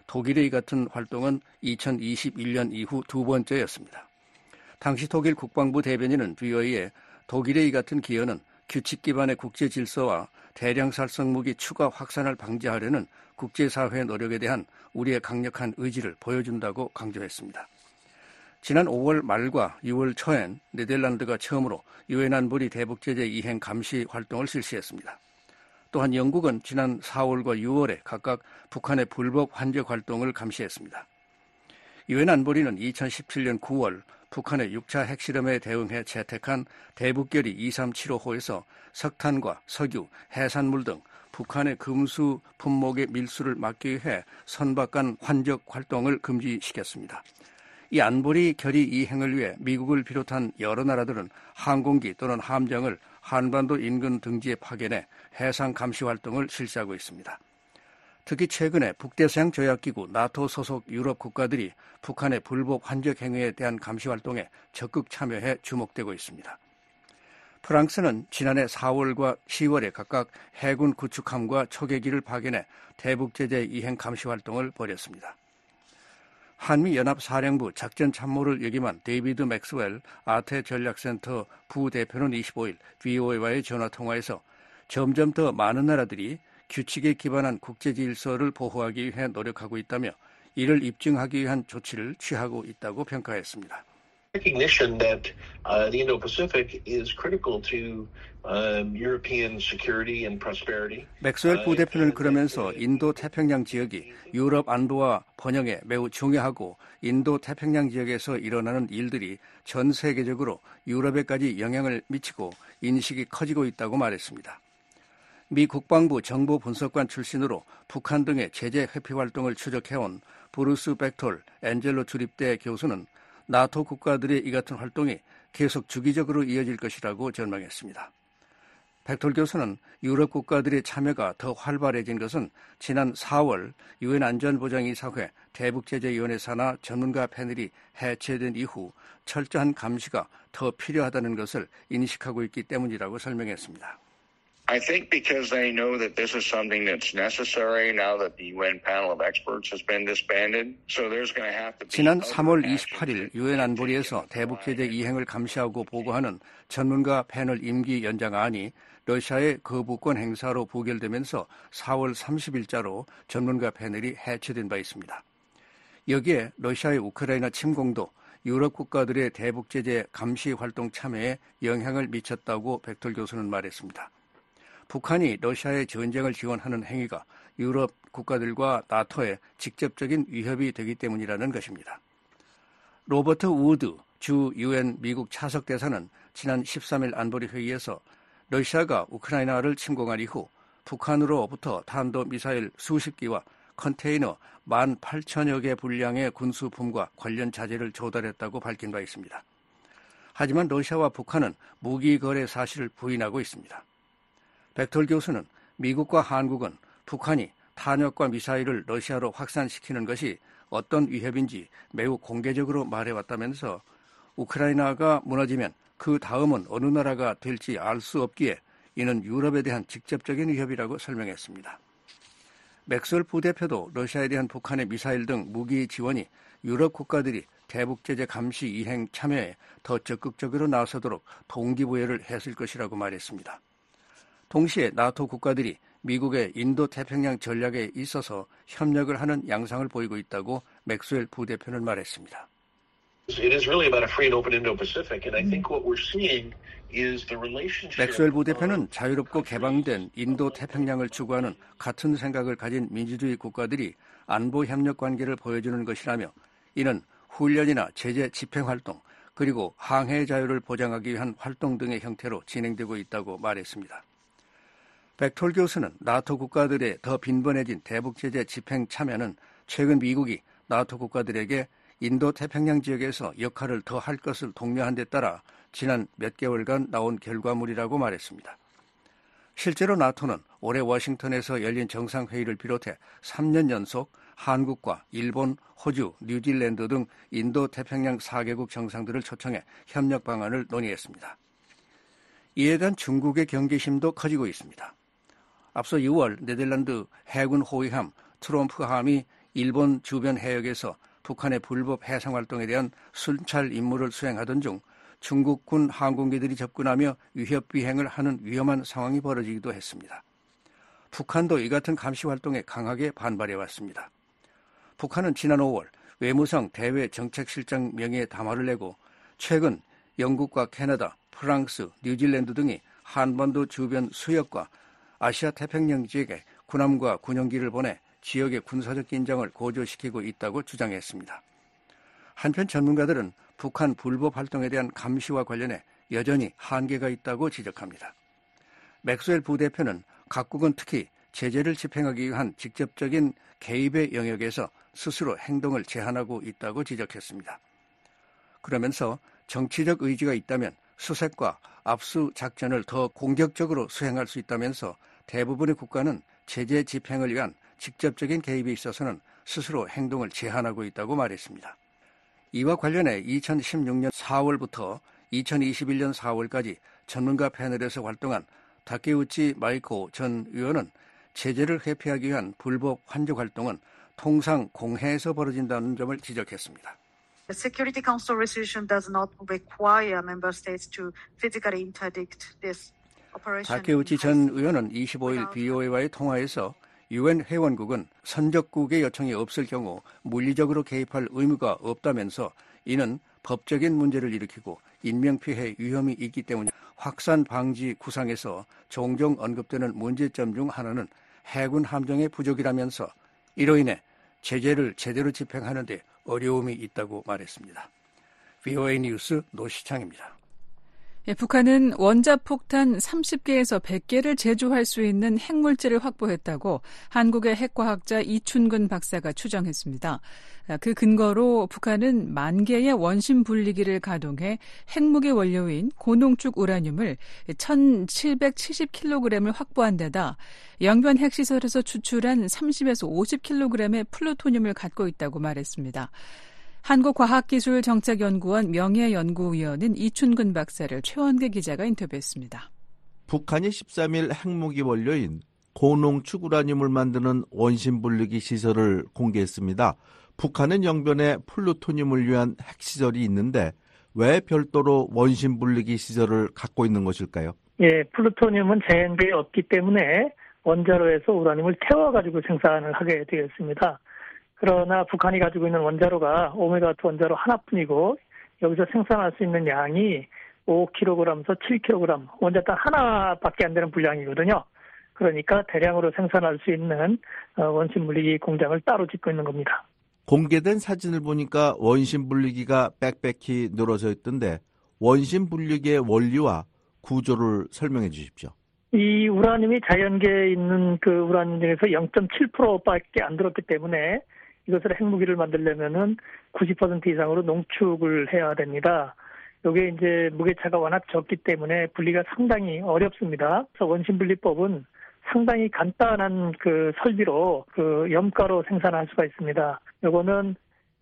독일의 이 같은 활동은 2021년 이후 두 번째였습니다. 당시 독일 국방부 대변인은 VOA에 독일의 이 같은 기여는 규칙 기반의 국제 질서와 대량 살상 무기 추가 확산을 방지하려는 국제사회의 노력에 대한 우리의 강력한 의지를 보여준다고 강조했습니다. 지난 5월 말과 6월 초엔 네덜란드가 처음으로 유엔 안보리 대북제재 이행 감시 활동을 실시했습니다. 또한 영국은 지난 4월과 6월에 각각 북한의 불법 환적 활동을 감시했습니다. 유엔 안보리는 2017년 9월 북한의 6차 핵실험에 대응해 채택한 대북결의 2375호에서 석탄과 석유, 해산물 등 북한의 금수 품목의 밀수를 막기 위해 선박간 환적 활동을 금지시켰습니다. 이 안보리 결의 이행을 위해 미국을 비롯한 여러 나라들은 항공기 또는 함정을 한반도 인근 등지에 파견해 해상 감시 활동을 실시하고 있습니다. 특히 최근에 북대서양 조약기구 나토 소속 유럽 국가들이 북한의 불법 환적 행위에 대한 감시 활동에 적극 참여해 주목되고 있습니다. 프랑스는 지난해 4월과 10월에 각각 해군 구축함과 초계기를 파견해 대북제재 이행 감시 활동을 벌였습니다. 한미연합사령부 작전참모를 역임한 데이비드 맥스웰 아태전략센터 부대표는 25일 VOA와의 전화통화에서 점점 더 많은 나라들이 규칙에 기반한 국제질서를 보호하기 위해 노력하고 있다며 이를 입증하기 위한 조치를 취하고 있다고 평가했습니다. Recognition that the Indo-Pacific is critical to European security and prosperity. 맥스웰 부대표는 그러면서 인도 태평양 지역이 유럽 안보와 번영에 매우 중요하고 인도 태평양 지역에서 일어나는 일들이 전 세계적으로 유럽에까지 영향을 미치고 인식이 커지고 있다고 말했습니다. 미 국방부 정보분석관 출신으로 북한 등의 제재 회피 활동을 추적해온 브루스 백톨 엔젤로 주립대 교수는 나토 국가들의 이 같은 활동이 계속 주기적으로 이어질 것이라고 전망했습니다. 백톨 교수는 유럽 국가들의 참여가 더 활발해진 것은 지난 4월 유엔 안전보장이사회 대북제재위원회 산하 전문가 패널이 해체된 이후 철저한 감시가 더 필요하다는 것을 인식하고 있기 때문이라고 설명했습니다. I think because they know that this is something that's necessary now that the UN panel of experts has been disbanded. So there's going to have to be 지난 3월 28일 유엔 안보리에서 대북제재 이행을 감시하고 보고하는 전문가 패널 임기 연장안이 러시아의 거부권 행사로 부결되면서 4월 30일자로 전문가 패널이 해체된 바 있습니다. 여기에 러시아의 우크라이나 침공도 유럽 국가들의 대북제재 감시 활동 참여에 영향을 미쳤다고 백톨 교수는 말했습니다. 북한이 러시아의 전쟁을 지원하는 행위가 유럽 국가들과 나토에 직접적인 위협이 되기 때문이라는 것입니다. 로버트 우드 주 유엔 미국 차석 대사는 지난 13일 안보리 회의에서 러시아가 우크라이나를 침공한 이후 북한으로부터 탄도미사일 수십 기와 컨테이너 18,000여 개 분량의 군수품과 관련 자재를 조달했다고 밝힌 바 있습니다. 하지만 러시아와 북한은 무기 거래 사실을 부인하고 있습니다. 백톨 교수는 미국과 한국은 북한이 탄약과 미사일을 러시아로 확산시키는 것이 어떤 위협인지 매우 공개적으로 말해왔다면서 우크라이나가 무너지면 그 다음은 어느 나라가 될지 알 수 없기에 이는 유럽에 대한 직접적인 위협이라고 설명했습니다. 맥스웰 부대표도 러시아에 대한 북한의 미사일 등 무기 지원이 유럽 국가들이 대북제재 감시 이행 참여에 더 적극적으로 나서도록 동기부여를 했을 것이라고 말했습니다. 동시에 나토 국가들이 미국의 인도 태평양 전략에 있어서 협력을 하는 양상을 보이고 있다고 맥스웰 부대표는 말했습니다. 맥스웰 부대표는 자유롭고 개방된 인도 태평양을 추구하는 같은 생각을 가진 민주주의 국가들이 안보 협력 관계를 보여주는 것이라며 이는 훈련이나 제재 집행 활동 그리고 항해 자유를 보장하기 위한 활동 등의 형태로 진행되고 있다고 말했습니다. 백톨 교수는 나토 국가들의 더 빈번해진 대북제재 집행 참여는 최근 미국이 나토 국가들에게 인도 태평양 지역에서 역할을 더 할 것을 독려한 데 따라 지난 몇 개월간 나온 결과물이라고 말했습니다. 실제로 나토는 올해 워싱턴에서 열린 정상회의를 비롯해 3년 연속 한국과 일본, 호주, 뉴질랜드 등 인도 태평양 4개국 정상들을 초청해 협력 방안을 논의했습니다. 이에 대한 중국의 경계심도 커지고 있습니다. 앞서 6월 네덜란드 해군 호위함 트롬프함이 일본 주변 해역에서 북한의 불법 해상 활동에 대한 순찰 임무를 수행하던 중 중국군 항공기들이 접근하며 위협 비행을 하는 위험한 상황이 벌어지기도 했습니다. 북한도 이 같은 감시 활동에 강하게 반발해 왔습니다. 북한은 지난 5월 외무성 대외 정책실장 명의의 담화를 내고 최근 영국과 캐나다, 프랑스, 뉴질랜드 등이 한반도 주변 수역과 아시아 태평양 지역에 군함과 군용기를 보내 지역의 군사적 긴장을 고조시키고 있다고 주장했습니다. 한편 전문가들은 북한 불법 활동에 대한 감시와 관련해 여전히 한계가 있다고 지적합니다. 맥스웰 부대표는 각국은 특히 제재를 집행하기 위한 직접적인 개입의 영역에서 스스로 행동을 제한하고 있다고 지적했습니다. 그러면서 정치적 의지가 있다면 수색과 압수 작전을 더 공격적으로 수행할 수 있다면서 대부분의 국가는 제재 집행을 위한 직접적인 개입에 있어서는 스스로 행동을 제한하고 있다고 말했습니다. 이와 관련해 2016년 4월부터 2021년 4월까지 전문가 패널에서 활동한 다케우치 마이코 전 의원은 제재를 회피하기 위한 불법 환족 활동은 통상 공해에서 벌어진다는 점을 지적했습니다. The Security Council resolution does not require member states to physically interdict this operation. 다케우치 전 의원은 25일 BOA와의 통화에서 UN 회원국은 선적국의 요청이 없을 경우 물리적으로 개입할 의무가 없다면서 이는 법적인 문제를 일으키고 인명피해 위험이 있기 때문에 확산 방지 구상에서 종종 언급되는 문제점 중 하나는 해군 함정의 부족이라면서 이로 인해 제재를 제대로 집행하는 데 어려움이 있다고 말했습니다. VOA 뉴스 노시창입니다. 북한은 원자폭탄 30개에서 100개를 제조할 수 있는 핵물질을 확보했다고 한국의 핵과학자 이춘근 박사가 추정했습니다. 그 근거로 북한은 10,000개의 원심 분리기를 가동해 핵무기 원료인 고농축 우라늄을 1,770kg을 확보한 데다 영변 핵시설에서 추출한 30에서 50kg의 플루토늄을 갖고 있다고 말했습니다. 한국과학기술정책연구원 명예연구위원인 이춘근 박사를 최원계 기자가 인터뷰했습니다. 북한이 13일 핵무기 원료인 고농축 우라늄을 만드는 원심분리기 시설을 공개했습니다. 북한은 영변에 플루토늄을 위한 핵시설이 있는데 왜 별도로 원심분리기 시설을 갖고 있는 것일까요? 예, 플루토늄은 자연계에 없기 때문에 원자로에서 우라늄을 태워가지고 생산을 하게 되었습니다. 그러나 북한이 가지고 있는 원자로가 오메가2 원자로 하나뿐이고 여기서 생산할 수 있는 양이 5kg에서 7kg, 원자탄 하나밖에 안 되는 분량이거든요. 그러니까 대량으로 생산할 수 있는 원심분리기 공장을 따로 짓고 있는 겁니다. 공개된 사진을 보니까 원심분리기가 빽빽히 늘어져 있던데 원심분리기의 원리와 구조를 설명해 주십시오. 이 우라늄이 자연계에 있는 그 우라늄 중에서 0.7%밖에 안 들었기 때문에 이것을 핵무기를 만들려면은 90% 이상으로 농축을 해야 됩니다. 이게 이제 무게차가 워낙 적기 때문에 분리가 상당히 어렵습니다. 그래서 원심분리법은 상당히 간단한 그 설비로 그 염가로 생산할 수가 있습니다. 요거는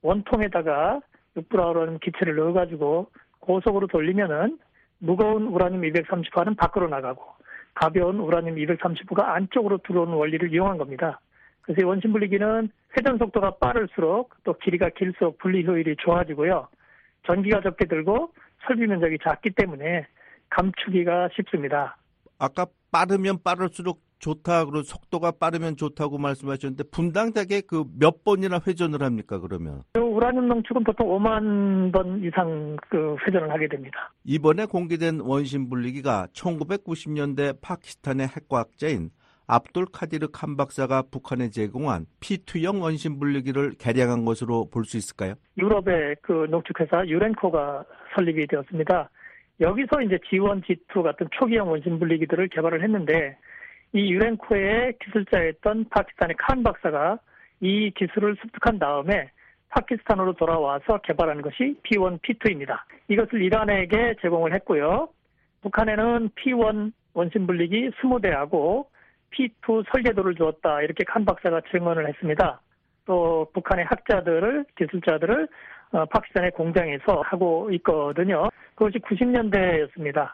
원통에다가 6브라우라늄 기체를 넣어가지고 고속으로 돌리면은 무거운 우라늄 238은 밖으로 나가고 가벼운 우라늄 235가 안쪽으로 들어오는 원리를 이용한 겁니다. 그래서 이 원심분리기는 회전 속도가 빠를수록 또 길이가 길수록 분리 효율이 좋아지고요. 전기가 적게 들고 설비 면적이 작기 때문에 감추기가 쉽습니다. 아까 빠르면 빠를수록 좋다, 그리고 속도가 빠르면 좋다고 말씀하셨는데 분당되게 그 몇 번이나 회전을 합니까, 그러면? 우라늄 농축은 보통 5만 번 이상 그 회전을 하게 됩니다. 이번에 공개된 원심분리기가 1990년대 파키스탄의 핵과학자인 압돌 카디르 칸 박사가 북한에 제공한 P2형 원심분리기를 개량한 것으로 볼 수 있을까요? 유럽의 그 농축회사 유렌코가 설립이 되었습니다. 여기서 이제 G1, G2 같은 초기형 원심분리기들을 개발을 했는데 이 유렌코의 기술자였던 파키스탄의 칸 박사가 이 기술을 습득한 다음에 파키스탄으로 돌아와서 개발한 것이 P1, P2입니다. 이것을 이란에게 제공을 했고요. 북한에는 P1 원심분리기 20대하고 P2 설계도를 주었다. 이렇게 칸 박사가 증언을 했습니다. 또 북한의 학자들을, 기술자들을 파키스탄의 공장에서 하고 있거든요. 그것이 90년대였습니다.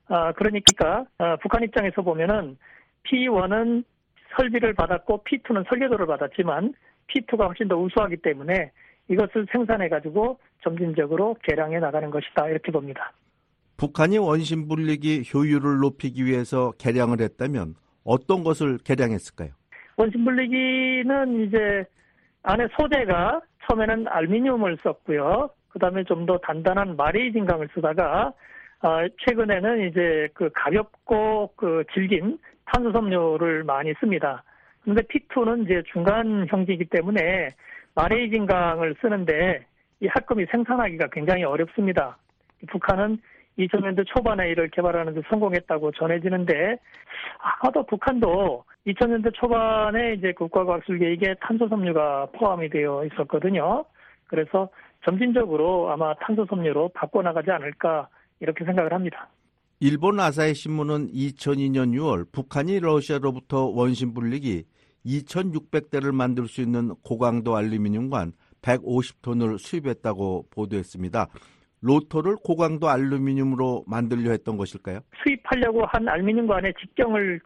그러니까 북한 입장에서 보면은 P1은 설비를 받았고 P2는 설계도를 받았지만 P2가 훨씬 더 우수하기 때문에 이것을 생산해가지고 점진적으로 개량해 나가는 것이다 이렇게 봅니다. 북한이 원심 분리기 효율을 높이기 위해서 개량을 했다면 어떤 것을 개량했을까요? 원심 분리기는 이제 안에 소재가 처음에는 알루미늄을 썼고요. 그다음에 좀 더 단단한 마레이진강을 쓰다가 최근에는 이제 그 가볍고 그 질긴 탄소섬유를 많이 씁니다. 그런데 P2는 이제 중간 형질이기 때문에 마레이진강을 쓰는데 이 합금이 생산하기가 굉장히 어렵습니다. 북한은 2000년대 초반에 이를 개발하는 데 성공했다고 전해지는데 아마도 북한도 2000년대 초반에 이제 국가과학술 계획에 탄소섬유가 포함이 되어 있었거든요. 그래서 점진적으로 아마 탄소섬유로 바꿔나가지 않을까 이렇게 생각을 합니다. 일본 아사히 신문은 2002년 6월 북한이 러시아로부터 원심 분리기 2600대를 만들 수 있는 고강도 알루미늄관 150톤을 수입했다고 보도했습니다. 로토를 고강도 알루미늄으로 만들려 했던 것일까요? 수입하려고 한 알루미늄관의 직경을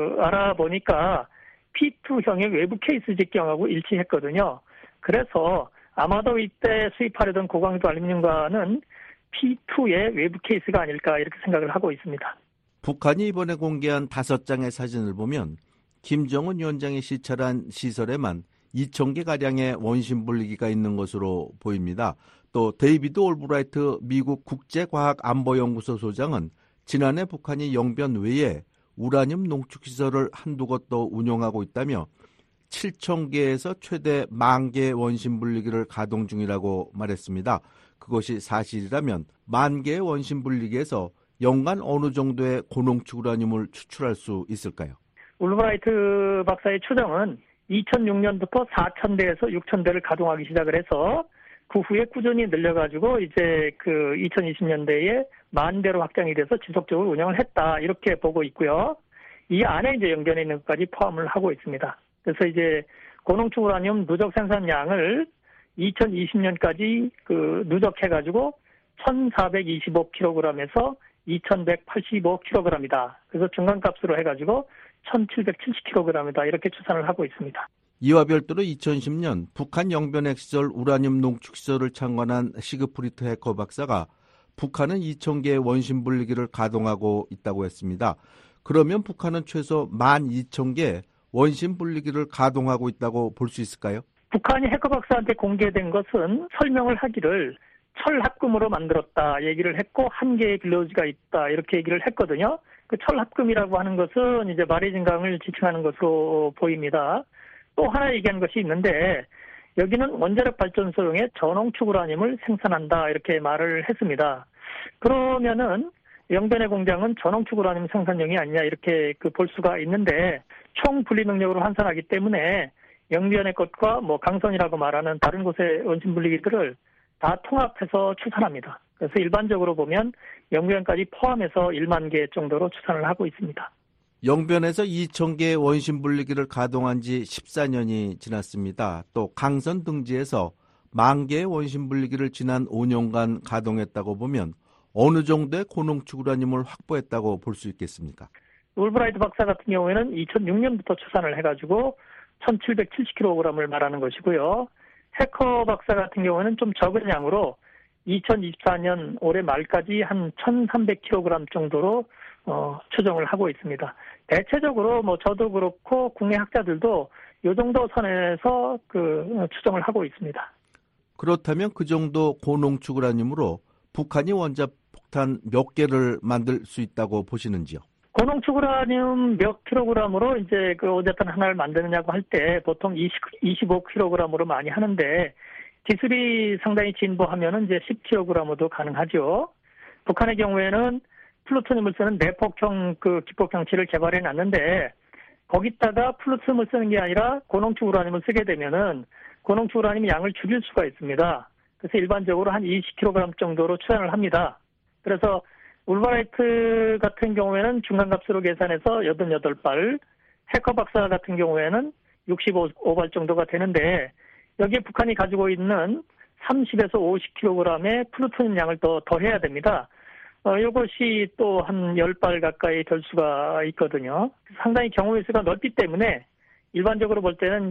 알아보니까 P2형의 외부 케이스 직경하고 일치했거든요. 그래서 아마도 이때 수입하려던 고강도 알루미늄관은 P2의 외부 케이스가 아닐까 이렇게 생각을 하고 있습니다. 북한이 이번에 공개한 5장의 사진을 보면 김정은 위원장이 시찰한 시설에만 2000개가량의 원심 분리기가 있는 것으로 보입니다. 또 데이비드 올브라이트 미국 국제과학안보연구소 소장은 지난해 북한이 영변 외에 우라늄 농축시설을 한두 곳 더 운영하고 있다며 7,000개에서 최대 10,000개의 원심 분리기를 가동 중이라고 말했습니다. 그것이 사실이라면 10,000개의 원심 분리기에서 연간 어느 정도의 고농축 우라늄을 추출할 수 있을까요? 올브라이트 박사의 추정은 2006년부터 4,000대에서 6,000대를 가동하기 시작을 해서 그 후에 꾸준히 늘려가지고 이제 그 2020년대에 10,000대로 확장이 돼서 지속적으로 운영을 했다 이렇게 보고 있고요. 이 안에 이제 연결해 있는 것까지 포함을 하고 있습니다. 그래서 이제 고농축 우라늄 누적 생산량을 2020년까지 누적해가지고 1,425kg에서 2,185kg이다. 그래서 중간값으로 해가지고 1,770kg이다. 이렇게 추산을 하고 있습니다. 이와 별도로 2010년 북한 영변 핵시설 우라늄 농축시설을 창건한 시그프리트 해커 박사가 북한은 2,000개의 원심 분리기를 가동하고 있다고 했습니다. 그러면 북한은 최소 12,000개 원심 분리기를 가동하고 있다고 볼 수 있을까요? 북한이 해커 박사한테 공개된 것은 설명을 하기를 철합금으로 만들었다 얘기를 했고 한 개의 빌로지가 있다 이렇게 얘기를 했거든요. 그 철합금이라고 하는 것은 이제 마레이진강을 지칭하는 것으로 보입니다. 또 하나 얘기한 것이 있는데 여기는 원자력 발전소용의 저농축 우라늄을 생산한다 이렇게 말을 했습니다. 그러면은 영변의 공장은 저농축 우라늄 생산용이 아니냐 이렇게 볼 수가 있는데 총 분리 능력으로 환산하기 때문에 영변의 것과 강선이라고 말하는 다른 곳의 원심 분리기들을 다 통합해서 추산합니다. 그래서 일반적으로 보면 영변까지 포함해서 1만 개 정도로 추산을 하고 있습니다. 영변에서 2,000개의 원심 분리기를 가동한 지 14년이 지났습니다. 또 강선 등지에서 10,000개의 원심 분리기를 지난 5년간 가동했다고 보면 어느 정도의 고농축 우라늄을 확보했다고 볼 수 있겠습니까? 올브라이트 박사 같은 경우에는 2006년부터 추산을 해가지고 1,770kg을 말하는 것이고요. 해커 박사 같은 경우에는 좀 적은 양으로 2024년 올해 말까지 한 1,300kg 정도로 추정을 하고 있습니다. 대체적으로 저도 그렇고 국내 학자들도 이 정도 선에서 추정을 하고 있습니다. 그렇다면 그 정도 고농축 우라늄으로 북한이 원자폭탄 몇 개를 만들 수 있다고 보시는지요? 고농축 우라늄 몇 킬로그램으로 이제 원자탄 하나를 만드느냐고 할 때 보통 25kg으로 많이 하는데 기술이 상당히 진보하면은 이제 10kg도 가능하죠. 북한의 경우에는 플루토늄을 쓰는 내폭형 기폭장치를 개발해 놨는데 거기다가 플루토늄을 쓰는 게 아니라 고농축 우라늄을 쓰게 되면은 고농축 우라늄 양을 줄일 수가 있습니다. 그래서 일반적으로 한 20kg 정도로 추산을 합니다. 그래서 올브라이트 같은 경우에는 중간값으로 계산해서 88발, 해커 박사 같은 경우에는 65발 정도가 되는데 여기에 북한이 가지고 있는 30에서 50kg의 플루토늄 양을 더 더해야 됩니다. 이것이 또 한 10발 가까이 될 수가 있거든요. 상당히 경우의 수가 넓기 때문에 일반적으로 볼 때는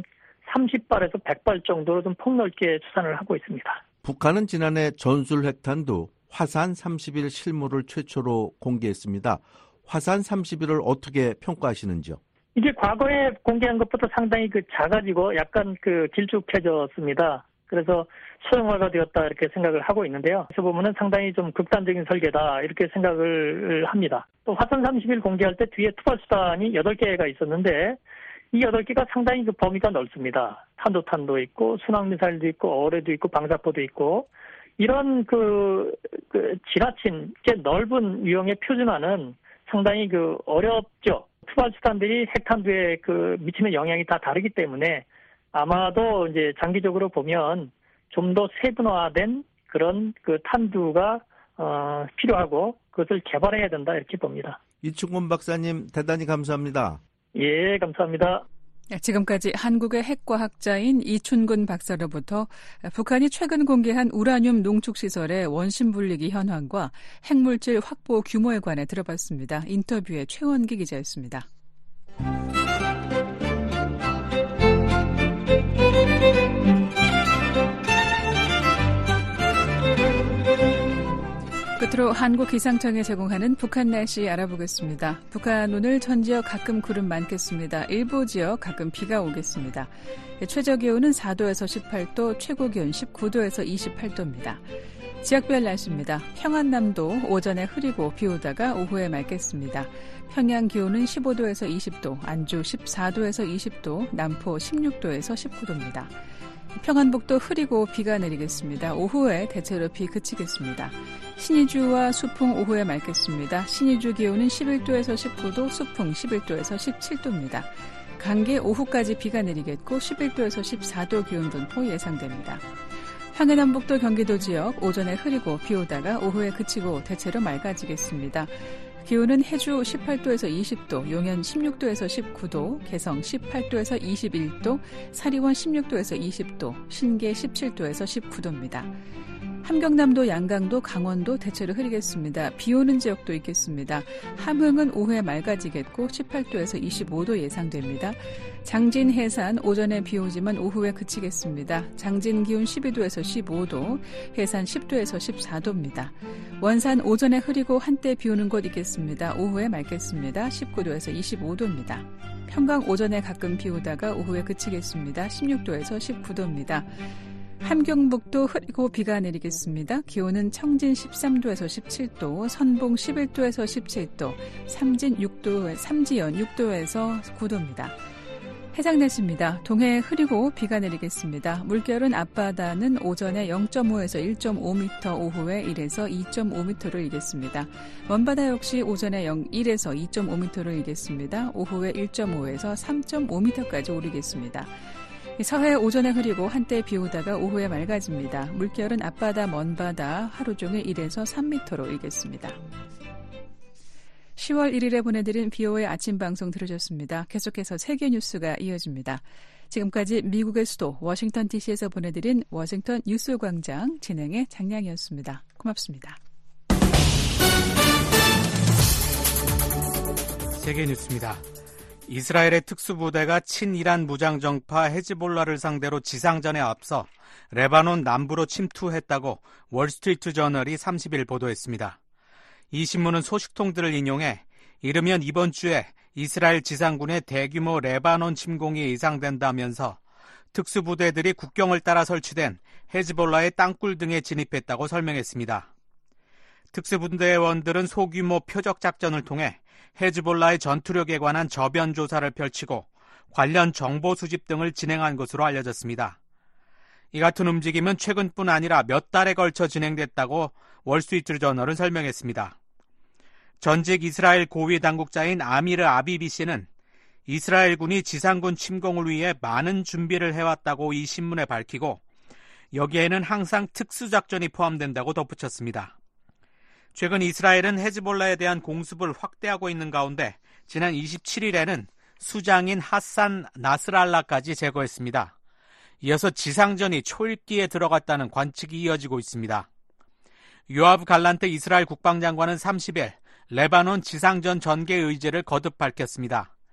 30발에서 100발 정도로 좀 폭넓게 추산을 하고 있습니다. 북한은 지난해 전술핵탄두 화산 30일 실물을 최초로 공개했습니다. 화산 30일을 어떻게 평가하시는지요? 이게 과거에 공개한 것보다 상당히 작아지고 약간 길쭉해졌습니다. 그래서 소형화가 되었다 이렇게 생각을 하고 있는데요. 그래서 보면은 상당히 좀 극단적인 설계다 이렇게 생각을 합니다. 또 화산 30일 공개할 때 뒤에 투발수단이 8개가 있었는데 이 8개가 상당히 범위가 넓습니다. 탄도탄도 있고 순항미사일도 있고 어뢰도 있고 방사포도 있고 이런 지나친 꽤 넓은 유형의 표준화는 상당히 어렵죠. 투발수단들이 핵탄두에 미치는 영향이 다 다르기 때문에 아마도 이제 장기적으로 보면 좀 더 세분화된 그런 탄두가 필요하고 그것을 개발해야 된다 이렇게 봅니다. 이충곤 박사님 대단히 감사합니다. 예, 감사합니다. 지금까지 한국의 핵과학자인 이춘근 박사로부터 북한이 최근 공개한 우라늄 농축시설의 원심 분리기 현황과 핵물질 확보 규모에 관해 들어봤습니다. 인터뷰의 최원기 기자였습니다. 끝으로 한국기상청이 제공하는 북한 날씨 알아보겠습니다. 북한 오늘 전 지역 가끔 구름 많겠습니다. 일부 지역 가끔 비가 오겠습니다. 최저기온은 4도에서 18도, 최고기온 19도에서 28도입니다. 지역별 날씨입니다. 평안남도 오전에 흐리고 비 오다가 오후에 맑겠습니다. 평양 기온은 15도에서 20도, 안주 14도에서 20도, 남포 16도에서 19도입니다. 평안북도 흐리고 비가 내리겠습니다. 오후에 대체로 비 그치겠습니다. 신의주와 수풍 오후에 맑겠습니다. 신의주 기온은 11도에서 19도, 수풍 11도에서 17도입니다. 강계 오후까지 비가 내리겠고 11도에서 14도 기온 분포 예상됩니다. 황해남북도 경기도 지역 오전에 흐리고 비 오다가 오후에 그치고 대체로 맑아지겠습니다. 기온은 해주 18도에서 20도, 용현 16도에서 19도, 개성 18도에서 21도, 사리원 16도에서 20도, 신계 17도에서 19도입니다. 함경남도, 양강도, 강원도 대체로 흐리겠습니다. 비 오는 지역도 있겠습니다. 함흥은 오후에 맑아지겠고 18도에서 25도 예상됩니다. 장진, 해산 오전에 비 오지만 오후에 그치겠습니다. 장진 기온 12도에서 15도, 해산 10도에서 14도입니다. 원산 오전에 흐리고 한때 비 오는 곳 있겠습니다. 오후에 맑겠습니다. 19도에서 25도입니다. 평강 오전에 가끔 비 오다가 오후에 그치겠습니다. 16도에서 19도입니다. 함경북도 흐리고 비가 내리겠습니다. 기온은 청진 13도에서 17도, 선봉 11도에서 17도, 삼지연 6도에서 9도입니다. 해상 날씨입니다. 동해 흐리고 비가 내리겠습니다. 물결은 앞바다는 오전에 0.5에서 1.5m, 오후에 1에서 2.5m를 일겠습니다. 먼바다 역시 오전에 1에서 2.5m를 일겠습니다. 오후에 1.5에서 3.5m까지 오르겠습니다. 서해 오전에 흐리고 한때 비 오다가 오후에 맑아집니다. 물결은 앞바다, 먼바다 하루 종일 1에서 3m로 일겠습니다. 10월 1일에 보내드린 BO의 아침 방송 들으셨습니다. 계속해서 세계 뉴스가 이어집니다. 지금까지 미국의 수도 워싱턴 DC에서 보내드린 워싱턴 뉴스 광장 진행의 장량이었습니다. 고맙습니다. 세계 뉴스입니다. 이스라엘의 특수부대가 친이란 무장정파 헤즈볼라를 상대로 지상전에 앞서 레바논 남부로 침투했다고 월스트리트 저널이 30일 보도했습니다. 이 신문은 소식통들을 인용해 이르면 이번 주에 이스라엘 지상군의 대규모 레바논 침공이 예상된다면서 특수부대들이 국경을 따라 설치된 헤즈볼라의 땅굴 등에 진입했다고 설명했습니다. 특수부대원들은 소규모 표적 작전을 통해 헤즈볼라의 전투력에 관한 저변 조사를 펼치고 관련 정보 수집 등을 진행한 것으로 알려졌습니다. 이 같은 움직임은 최근뿐 아니라 몇 달에 걸쳐 진행됐다고 월스트리트 저널은 설명했습니다. 전직 이스라엘 고위 당국자인 아미르 아비비 씨는 이스라엘군이 지상군 침공을 위해 많은 준비를 해왔다고 이 신문에 밝히고 여기에는 항상 특수작전이 포함된다고 덧붙였습니다. 최근 이스라엘은 헤즈볼라에 대한 공습을 확대하고 있는 가운데 지난 27일에는 수장인 하산 나스랄라까지 제거했습니다. 이어서 지상전이 초읽기에 들어갔다는 관측이 이어지고 있습니다. 요아브 갈란트 이스라엘 국방장관은 30일 레바논 지상전 전개 의지를 거듭 밝혔습니다.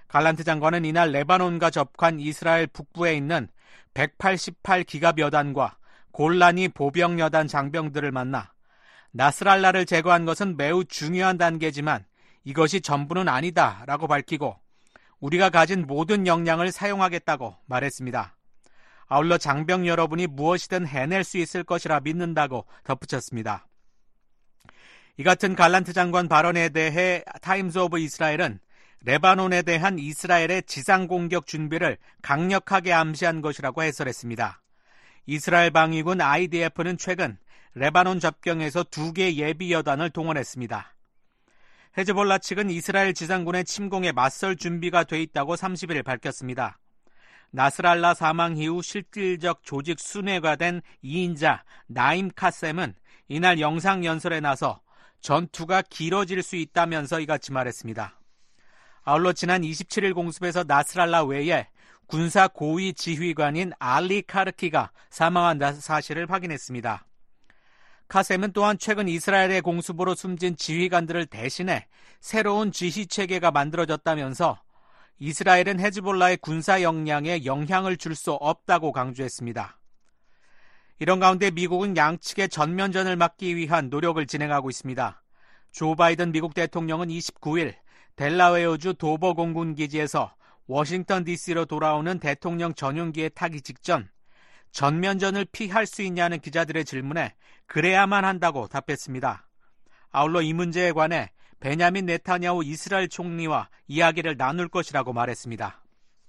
갈란트 장관은 이날 레바논과 접한 이스라엘 북부에 있는 188기갑 여단과 골라니 보병 여단 장병들을 만나 나스랄라를 제거한 것은 매우 중요한 단계지만 이것이 전부는 아니다라고 밝히고 우리가 가진 모든 역량을 사용하겠다고 말했습니다. 아울러 장병 여러분이 무엇이든 해낼 수 있을 것이라 믿는다고 덧붙였습니다. 이 같은 갈란트 장관 발언에 대해 타임스 오브 이스라엘은 레바논에 대한 이스라엘의 지상공격 준비를 강력하게 암시한 것이라고 해설했습니다. 이스라엘 방위군 IDF는 최근 레바논 접경에서 2개 예비 여단을 동원했습니다. 헤즈볼라 측은 이스라엘 지상군의 침공에 맞설 준비가 돼 있다고 30일 밝혔습니다. 나스랄라 사망 이후 실질적 조직 순회가 된 2인자 나임 카셈은 이날 영상연설에 나서 전투가 길어질 수 있다면서 이같이 말했습니다. 아울러 지난 27일 공습에서 나스랄라 외에 군사 고위 지휘관인 알리 카르키가 사망한 사실을 확인했습니다. 카셈은 또한 최근 이스라엘의 공습으로 숨진 지휘관들을 대신해 새로운 지휘체계가 만들어졌다면서 이스라엘은 헤즈볼라의 군사 역량에 영향을 줄 수 없다고 강조했습니다. 이런 가운데 미국은 양측의 전면전을 막기 위한 노력을 진행하고 있습니다. 조 바이든 미국 대통령은 29일 델라웨어주 도버 공군기지에서 워싱턴 DC로 돌아오는 대통령 전용기에 타기 직전 전면전을 피할 수 있냐는 기자들의 질문에 그래야만 한다고 답했습니다. 아울러 이 문제에 관해 베냐민 네타냐후 이스라엘 총리와 이야기를 나눌 것이라고 말했습니다.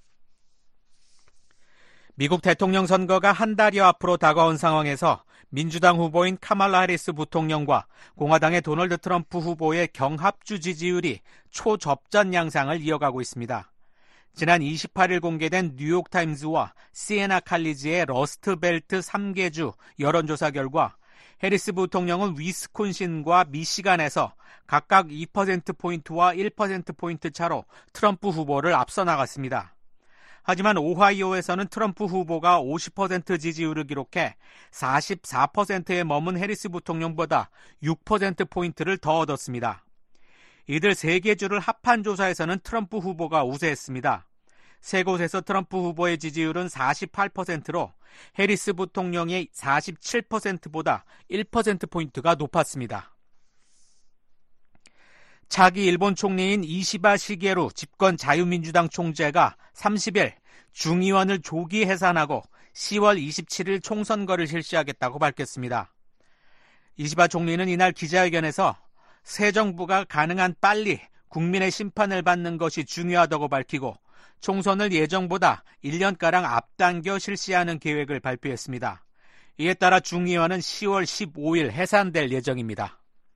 미국 대통령 선거가 한 달여 앞으로 다가온 상황에서 민주당 후보인 카말라 해리스 부통령과 공화당의 도널드 트럼프 후보의 경합주 지지율이 초접전 양상을 이어가고 있습니다. 지난 28일 공개된 뉴욕타임즈와 시에나 칼리지의 러스트벨트 3개주 여론조사 결과 해리스 부통령은 위스콘신과 미시간에서 각각 2%포인트와 1%포인트 차로 트럼프 후보를 앞서 나갔습니다. 하지만 오하이오에서는 트럼프 후보가 50% 지지율을 기록해 44%에 머문 해리스 부통령보다 6%포인트를 더 얻었습니다. 이들 3개 주를 합한 조사에서는 트럼프 후보가 우세했습니다. 세 곳에서 트럼프 후보의 지지율은 48%로 해리스 부통령의 47%보다 1%포인트가 높았습니다. 차기 일본 총리인 이시바 시게루 집권 자유민주당 총재가 30일 중의원을 조기 해산하고 10월 27일 총선거를 실시하겠다고 밝혔습니다. 이시바 총리는 이날 기자회견에서 새 정부가 가능한 빨리 국민의 심판을 받는 것이 중요하다고 밝히고 총선을 예정보다 1년가량 앞당겨 실시하는 계획을 발표했습니다. 이에 따라 중의원은 10월 15일 해산될 예정입니다.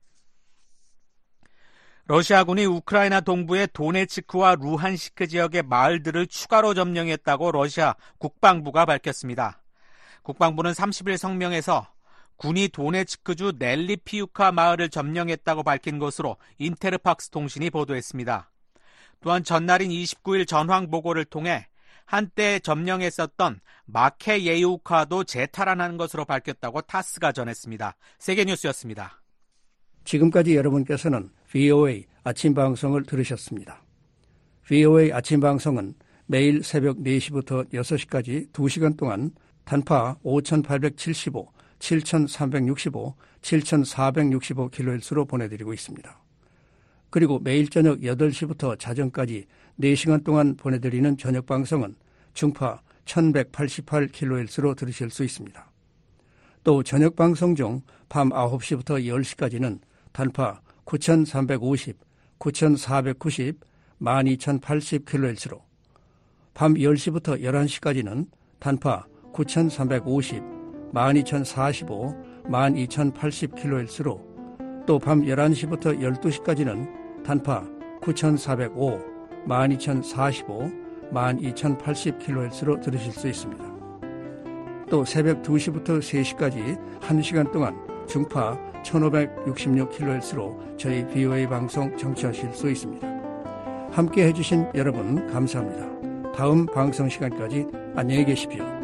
러시아군이 우크라이나 동부의 도네츠크와 루한시크 지역의 마을들을 추가로 점령했다고 러시아 국방부가 밝혔습니다. 국방부는 30일 성명에서 군이 도네츠크주 넬리피우카 마을을 점령했다고 밝힌 것으로 인테르팍스 통신이 보도했습니다. 또한 전날인 29일 전황 보고를 통해 한때 점령했었던 마케예우카도 재탈환한 것으로 밝혔다고 타스가 전했습니다. 세계뉴스였습니다. 지금까지 여러분께서는 VOA 아침 방송을 들으셨습니다. VOA 아침 방송은 매일 새벽 4시부터 6시까지 2시간 동안 단파 5875, 7365, 7465kHz로 보내드리고 있습니다. 그리고 매일 저녁 8시부터 자정까지 4시간 동안 보내드리는 저녁 방송은 중파 1188kHz로 들으실 수 있습니다. 또 저녁 방송 중 밤 9시부터 10시까지는 단파 9350, 9490, 12080kHz로 밤 10시부터 11시까지는 단파 9350, 12045, 12080kHz로 또 밤 11시부터 12시까지는 단파 9405, 12045, 12080kHz로 들으실 수 있습니다. 또 새벽 2시부터 3시까지 1시간 동안 중파 1566kHz로 저희 VOA 방송 청취하실 수 있습니다. 함께 해주신 여러분 감사합니다. 다음 방송 시간까지 안녕히 계십시오.